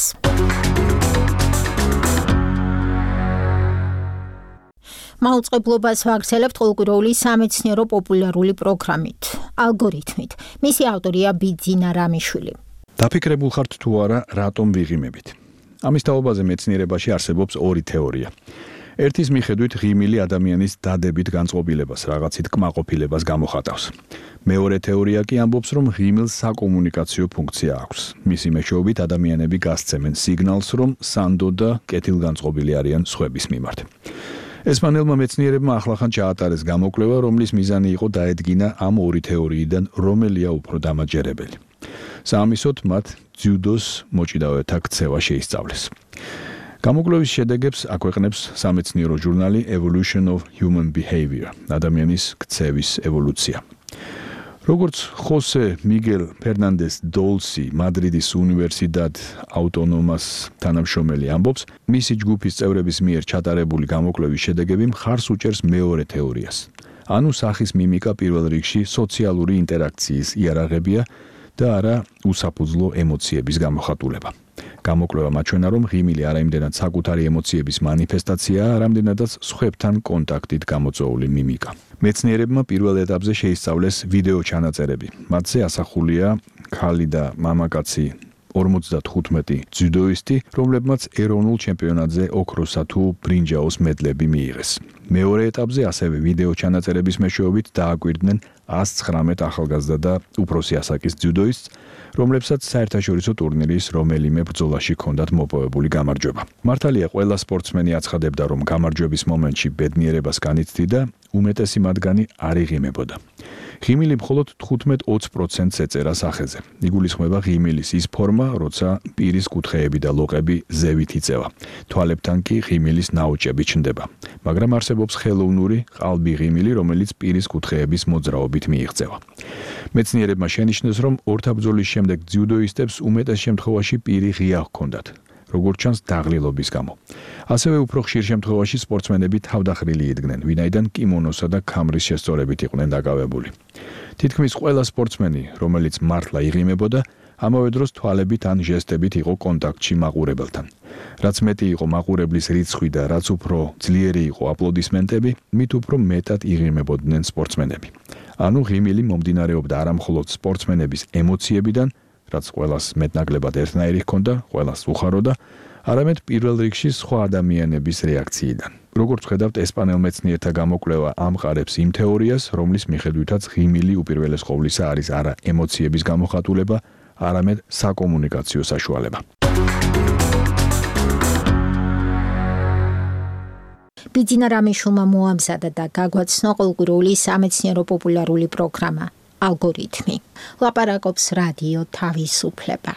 მაუწყებლობას ვაგრძელებთ ყოველკვირეული სამეცნიერო პოპულარული პროგრამით, ალგორითმით. მისი ავტორია ბიძინა რამიშვილი. დაფიქრებულ ხართ თუ არა, რატომ ვიღიმებით? ამის თაობაზე მეცნიერებაში არსებობს ორი თეორია. ერთის მიხედვით ღიმილი ადამიანის დადებით განწყობილებას, რაღაცით კმაყოფილებას გამოხატავს. მეორე თეორია კი ამბობს, რომ ღიმილს საკომუნიკაციო ფუნქცია აქვს. მისი მეშვეობით ადამიანები გასცემენ სიგნალს, რომ სანდო და კეთილგანწყობილი არიან სხვების მიმართ. ესპანელმა მეცნიერებმა ახლახან ჩაატარეს გამოკვლევა, რომლის მიზანი იყო დაედგინა ამ ორი თეორიიდან რომელია უფრო დამაჯერებელი. საამისოდ მათ ძიუდოს მოჭიდავეთა ქცევა შეისწავლეს. გამოკვლევის შედეგებს აქვეყნებს სამეცნიერო ჟურნალი Evolution of Human Behavior, ადამიანის ქცევის ევოლუცია. როგორც ხოსე მიგელ ფერნანდეს დოლსი მადრიდის უნივერსიტეტ აუტონომას თანამშრომელი ამბობს, მისი ჯგუფის წევრების მიერ ჩატარებული გამოკვლევის შედეგები მხარს უჭერს მეორე თეორიას. ანუ სახის მიმიკა პირველ რიგში სოციალური ინტერაქციის იარაღებია და არა უსაფუძვლო ემოციების გამოხატულება. გამოკვლევა მაჩვენა, რომ ღიმილი არა იმდენად საკუთარი ემოციების მანიფესტაციაა, რამდენადაც სხვებთან კონტაქტით გამოწვეული მიმიკა. მეცნიერებმა პირველ ეტაპზე შეისწავლეს ვიდეო ჩანაწერები. მათზე ასახულია ქალი და მამაკაცი ორმოცდათხუთმეტი ძიუდოისტი, რომლებმაც ეროვნულ ჩემპიონატზე ოქროსა თუ ბრინჯაოს მედლები მიიღეს. მეორე ეტაპზე ასევე ვიდეო ჩანაწერების მეშვეობით დააკვირდნენ ას ცხრამეტ ახალგაზრდა და უფროსი ასაკის ძიუდოისტს, რომლებსაც საერთაშორისო ტურნირის რომელიმე ბრძოლაში ჰქონდათ მოპოვებული გამარჯვება. მართალია, ყველა სპორტსმენი აცხადებდა, რომ გამარჯვების მომენტში ბედნიერებას განიცდიდა, უმეტესი მათგანი არ იღიმებოდა. ღიმილი მხოლოდ თხუთმეტ ოცი პროცენტს ეწერა სახეზე. იგულისხმება ღიმილის ის ფორმა, როცა პირის კუთხეები და ლოყები ზევით იწევა. თვალებთან კი ღიმილის ნაოჭები ჩნდება. მაგრამ არსებობს ხელოვნური ყალბი ღიმილი, რომელიც პირის კუთხეების მოძრაობით მიიღწევა. მეცნიერებმა შენიშნეს, რომ ორთაბრძოლის შემდეგ ძიუდოისტებს უმეტეს შემთხვევაში პირი ღია ჰქონდათ, როგორც ჩანს დაღლილობის გამო. ასევე უფრო ხშირ შემთხვევაში სპორტსმენები თავდახრილი იდგნენ, ვინაიდან კიმონოსა და ქამრის შესწორებით იყვნენ დაკავებული. თითქმის ყველა სპორტსმენი, რომელიც მართლა იღიმებოდა, ამავე დროს თვალებით ან ჟესტებით იყო კონტაქტში მაყურებელთან. რაც მეტი იყო მაყურებლის რიცხვი და რაც უფრო ძლიერი იყო აპლოდისმენტები, მით უფრო მეტად იღიმებოდნენ სპორტსმენები. ანუ ღიმილი მომდინარეობდა არა მხოლოდ სპორტსმენების ემოციებიდან, რაც ყველას მეტნაკლებად ერთნაირი ჰქონდა, ყველას უხაროდა, არამედ პირველ რიგში სხვა ადამიანების რეაქციიდან. როგორც ხედავთ, ესპანელ მეცნიერთა გამოკვლევა ამყარებს იმ თეორიას, რომლის მიხედვითაც ღიმილი უპირველეს ყოვლისა არის არა ემოციების გამოხატულება, არამედ საკომუნიკაციო საშუალება. ბიძინა რამიშულმა მოამზადა და გაგვაცნო ყოველკვირეული სამეცნიერო პოპულარული პროგრამა ალგორითმი. ლაპარაკობს რადიო თავისუფლება.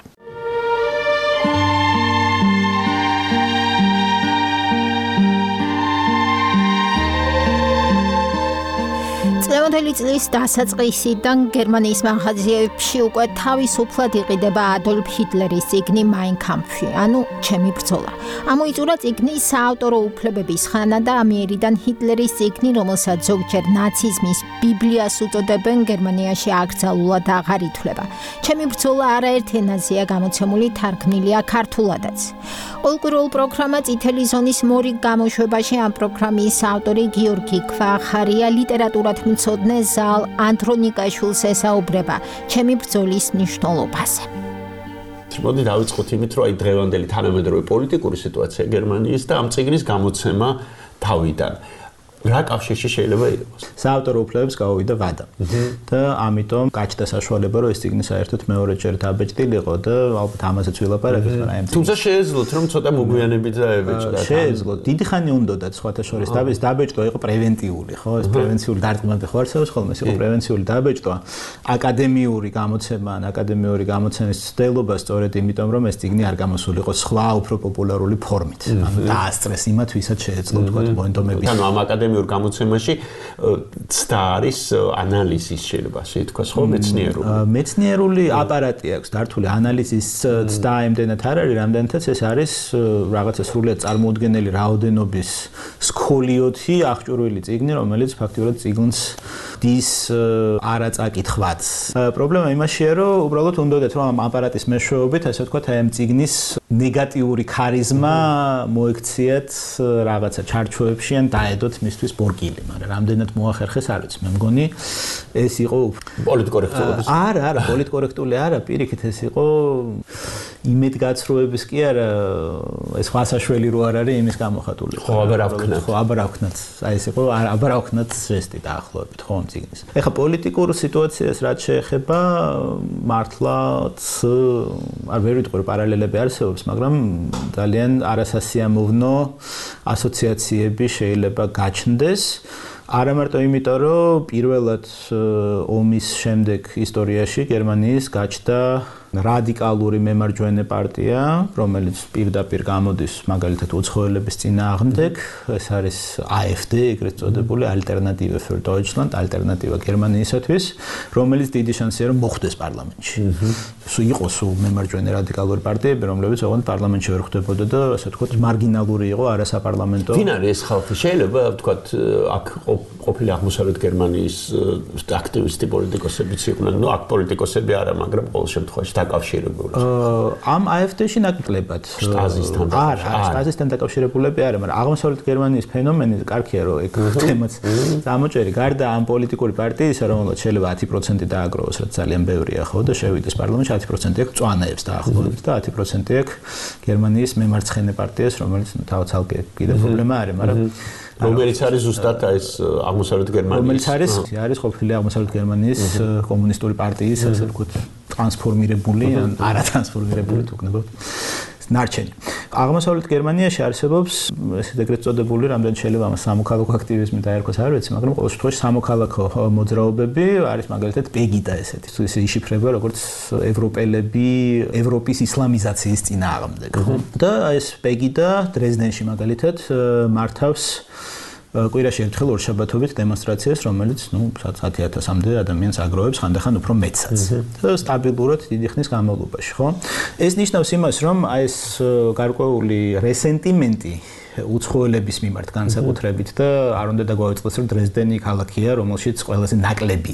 წლევანდელი წლის დასაწყისიდან გერმანიის მაღაზიებში უკვე თავისუფლად იყიდება ადოლფ ჰიტლერის წიგნი Mein Kampf, ანუ ჩემი ბრძოლა. ამოიწურა წიგნის საავტორო უფლებების ხანა და ამიერიდან ჰიტლერის წიგნი, რომელსაც ზოგჯერ ნაციზმის ბიბლიას უწოდებენ, გერმანიაში აკრძალულად აღარ ითვლება. ჩემი ბრძოლა არაერთ ენაზეა გამოცემული, თარგმნილია ქართულადაც. ყოველკვირეულ პროგრამა წითელი ზონის მორიგ გამოშვებაში ამ პროგრამის ავტორი გიორგი ქვახარია ლიტერატურად მცოდნე ზალ ანდრონიკაშვილს ესაუბრება ჩემი ბრძოლის მნიშვნელობაზე. მოდი დავიწყოთ იმით, რომ აი დღევანდელი თანამედროვე პოლიტიკური სიტუაცია გერმანიის და ამ წიგნის გამოცემა თავიდან რა კავშირში შეიძლება იყოს? საავტორო უფლებებს გაუვიდა ვადა. და ამიტომ გაჩნდა საშუალება, რომ ეს წიგნი საერთოდ მეორეჯერ დაბეჭდილიყო და ალბათ ამაზეც ვილაპარაკებთ, მაგრამ თუმცა შეეძლოთ, რომ ცოტა მოგვიანებით დაებეჭდათ. შეეძლოთ. დიდი ხანი უნდათ სხვათა შორის დაბეჭ დაბეჭდვა იყო პრევენტიული, ხო? ეს პრევენციული დარტყმები ხო არსებობს ხოლმე, ეს იყო პრევენციული დაბეჭდვა. აკადემიური გამოცემა, აკადემიური გამოცემის ცდელობა სწორედ იმიტომ, რომ ეს წიგნი არ გამოსულიყო სხვა უფრო პოპულარული ფორმით. ანუ დაასწრეს იმათ, ვისაც შეეძლო თქვა მომენტომების. ანუ ამ აკადემიურ გამოცემაში ცდა არის ანალიზის შეიძლება ასე ითქვას, ხო, მეცნიერული. მეცნიერული აპარატი აქვს დართული ანალიზის ცდა იმდენად არ არის, რამდენადაც ეს არის რაღაცა სრულიად წარმოუდგენელი რაოდენობის სქოლიოთი აღჭურვილი წიგნი, რომელიც ფაქტიურად წიგნს დის არაწაკითხված. პრობლემა იმაშია, რომ უბრალოდ უნდათ რომ ამ აპარატის მეშვეობით, ასე ვთქვათ, აი ამ წიგნის ნეგატიური ქარიზმა მოექციათ რაღაცა ჩარჩოებში ან დაედოთ მისთვის ბორგილი, მაგრამ რამდენად მოახერხეს არ ვიცი. მე მგონი ეს იყო პოლიტკორექტულობის. არა, არა, პოლიტკორექტული არა, პირიქით ეს იყო იმედგაცრუების კი არა, ეს ხასაშველი რო არ არის იმის გამოხატული. ხო, აბარ ავქნათ. ხო, აბარ ავქნათ. აი ეს იყო აბარ ავქნათ ზესტი დაახლოებით, ხო, წიგნის. ეხლა პოლიტიკურ სიტუაციას რაც შეეხება, მართლაც არ ვერ ვიტყვი, რომ პარალელები არსებობს, მაგრამ ძალიან არასასიამოვნო ასოციაციები შეიძლება გაჩნდეს. არა მარტო იმიტომ, რომ პირველად ომის შემდეგ ისტორიაში გერმანიის გაჩნდა რადიკალური მემარჯვენე პარტია, რომელიც პირდაპირ გამოდის მაგალითად უცხოელების წინააღმდეგ, ეს არის AfD, ეგრეთ წოდებული Alternative für Deutschland, ალტერნატივა გერმანიისათვის, რომელიც დიდი შანსია რომ მოხვდეს პარლამენტში. სულ იყოს სულ მემარჯვენე რადიკალური პარტიები, რომლებიც ოღონდ პარლამენტში ვერ ხვდებოდა და ასე ვთქვათ, მარგინალური იყო არასაპარლამენტო. ვინ არის ეს ხალხი? შეიძლება ვთქვათ, აქ ყოფილი აღმოსავლეთ გერმანიის აქტივისტი პოლიტიკოსებიც იყვნენ, ნუ აქ პოლიტიკოსები არა, მაგრამ ყოველ შემთხვევაში დაკავშირებული. ამ AfD-ში ნაკლებად შტაზისთან არა, შტაზისთან დაკავშირებულები არა, მაგრამ აღმოსავლეთ გერმანიის ფენომენი კარგია, რომ ეგ თემაც გამოჭერი. გარდა ამ პოლიტიკური პარტიისა, რომელსაც შეიძლება ათი პროცენტი დააგროვოს, რაც ძალიან ბევრია, ხო, და შევიდეს პარლამენტში, ათი პროცენტი აქვს მწვანეებს დაახლოებით და ათი პროცენტი აქვს გერმანიის მემარცხენე პარტიას, რომელიც თავად ალკე კიდე პრობლემა არის, მაგრამ რომელიც არის ზუსტად ეს აღმოსავლეთ გერმანიის რომელიც არის არის ყოფილი აღმოსავლეთ გერმანიის კომუნისტური პარტიის ასე ვთქვათ ტრანსფორმირებული ან არატრანსფორმირებული თუ გნებავთ ნარჩენი. აღმოსავლეთ გერმანიაში არსებობს ესე ეგრეთ წოდებული რამდენი შეიძლება ამ სამოქალაქო აქტივიზმი დაერქვას არ ვიცი, მაგრამ ყოველ შემთხვევაში სამოქალაქო მოძრაობები არის მაგალითად პეგიდა ესეთი, ისე იშიფრება როგორც ევროპელები ევროპის ისლამიზაციის წინააღმდეგ. და ეს პეგიდა დრეზდენში მაგალითად მართავს კვირაში ერთხელ ორშაბათობით დემონსტრაციას, რომელიც, ნუ, ათი ათასამდე ადამიანს აგროვებს, ხანდახან უფრო მეტსაც. და სტაბილურად დიდი ხნის განმავლობაში, ხო? ეს ნიშნავს იმას, რომ აი ეს გარკვეული რესენტიმენტი უცხოელების მიმართ განსაკუთრებით და არ უნდა დაგვაუწყდეს, რომ დრეზდენი ქალაქია, რომელშიც ყველაზე ნაკლები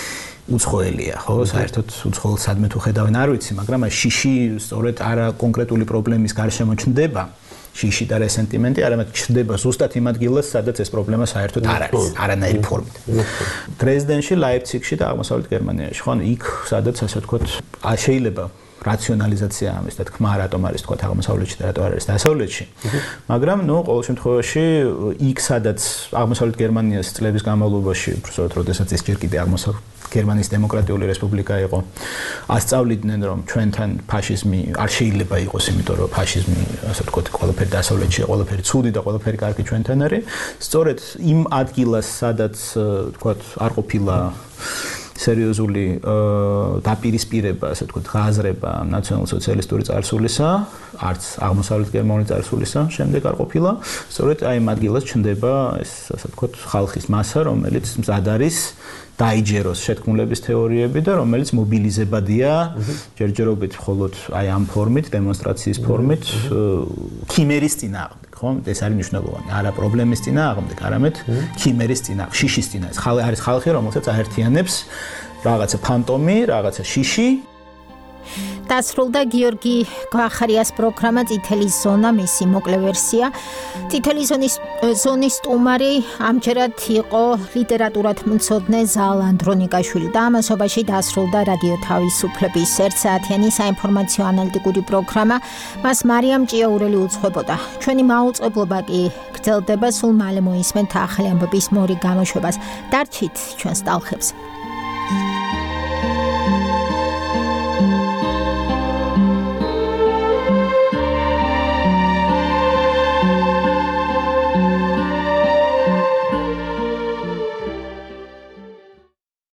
უცხოელია, ხო? საერთოდ უცხოელ სადმე თუ ხედავენ არ ვიცი, მაგრამ აი შიში სწორედ არა კონკრეტული პრობლემის გარშემო ჩნდება. შიში და რესენტიმენტი, არამედ ჩნდება ზუსტად იმ ადგილას, სადაც ეს პრობლემა საერთოდ არ არის, არანაირი ფორმით. დრეზდენში, ლაიფციგში და აღმოსავლეთ გერმანიაში, ხო, იქ სადაც ასე ვთქვათ, შეიძლება რაციონალიზაცია ამის და თქმა რატომ არის თქვა აღმოსავლეთში და რატომ არის დასავლეთში. მაგრამ ნუ ყოველ შემთხვევაში იქ სადაც აღმოსავლეთ გერმანიას წლების განმავლობაში, უბრალოდ როდესაც ის ჯერ კიდე აღმოსავლეთ გერმანიის დემოკრატიული რესპუბლიკა იყო, ასწავლიდნენ რომ ჩვენთან ფაშიზმი არ შეიძლება იყოს, იმიტომ რომ ფაშიზმი, ასე ვთქვათ, ყველაფერი დასავლეთშია, ყველაფერი ცუდი და ყველაფერი კარგი ჩვენთან არის. სწორედ იმ ადგილას, სადაც ვთქვათ, არ ყოფილა სერიოზული დაპირისპირება, ასე ვთქვათ, ღაზრება ნაციონალ-სოციალისტური წარსულისა, არც აღმოსავლეთ გერმანული წარსულისა შემდეგ არ ყოფილა. სწორედ აი ამ ადგილას ჩნდება ეს, ასე ვთქვათ, ხალხის მასა, რომელიც მზად არის დაიჯეროს შეთქმულების თეორიები და რომელიც მობილიზებადია ჯერჯერობით მხოლოდ აი ამ ფორმით, დემონსტრაციის ფორმით, ქიმერის წინააღმდეგ, ხო? ეს არის მნიშვნელოვანი. არა პრობლემის წინააღმდეგ, არამედ ქიმერის წინააღმდეგ, შიშის წინააღმდეგ. ხალხი არის ხალხი, რომელსაც აერთიანებს რაღაცა ფანტომი, რაღაცა შიში. დასრულდა გიორგი გვახარიას პროგრამა წითელი ზონა, მისი მოკლე ვერსია. წითელი ზონის ზონის სტუმარი ამჯერად იყო ლიტერატურად მცოდნე ზალ ანდრონიკაშვილი და ამასობაში დასრულდა რადიო თავისუფლების ერთ საათიანი საინფორმაციო ანალიტიკური პროგრამა. მას მარიამ ჭიაურელი უძღვებოდა. ჩვენი მაუწყებლობა კი გრძელდება, სულ მალე მოისმენთ ახალი ამბების მორი გამოშვებას. დარჩით ჩვენს ტალხებზე.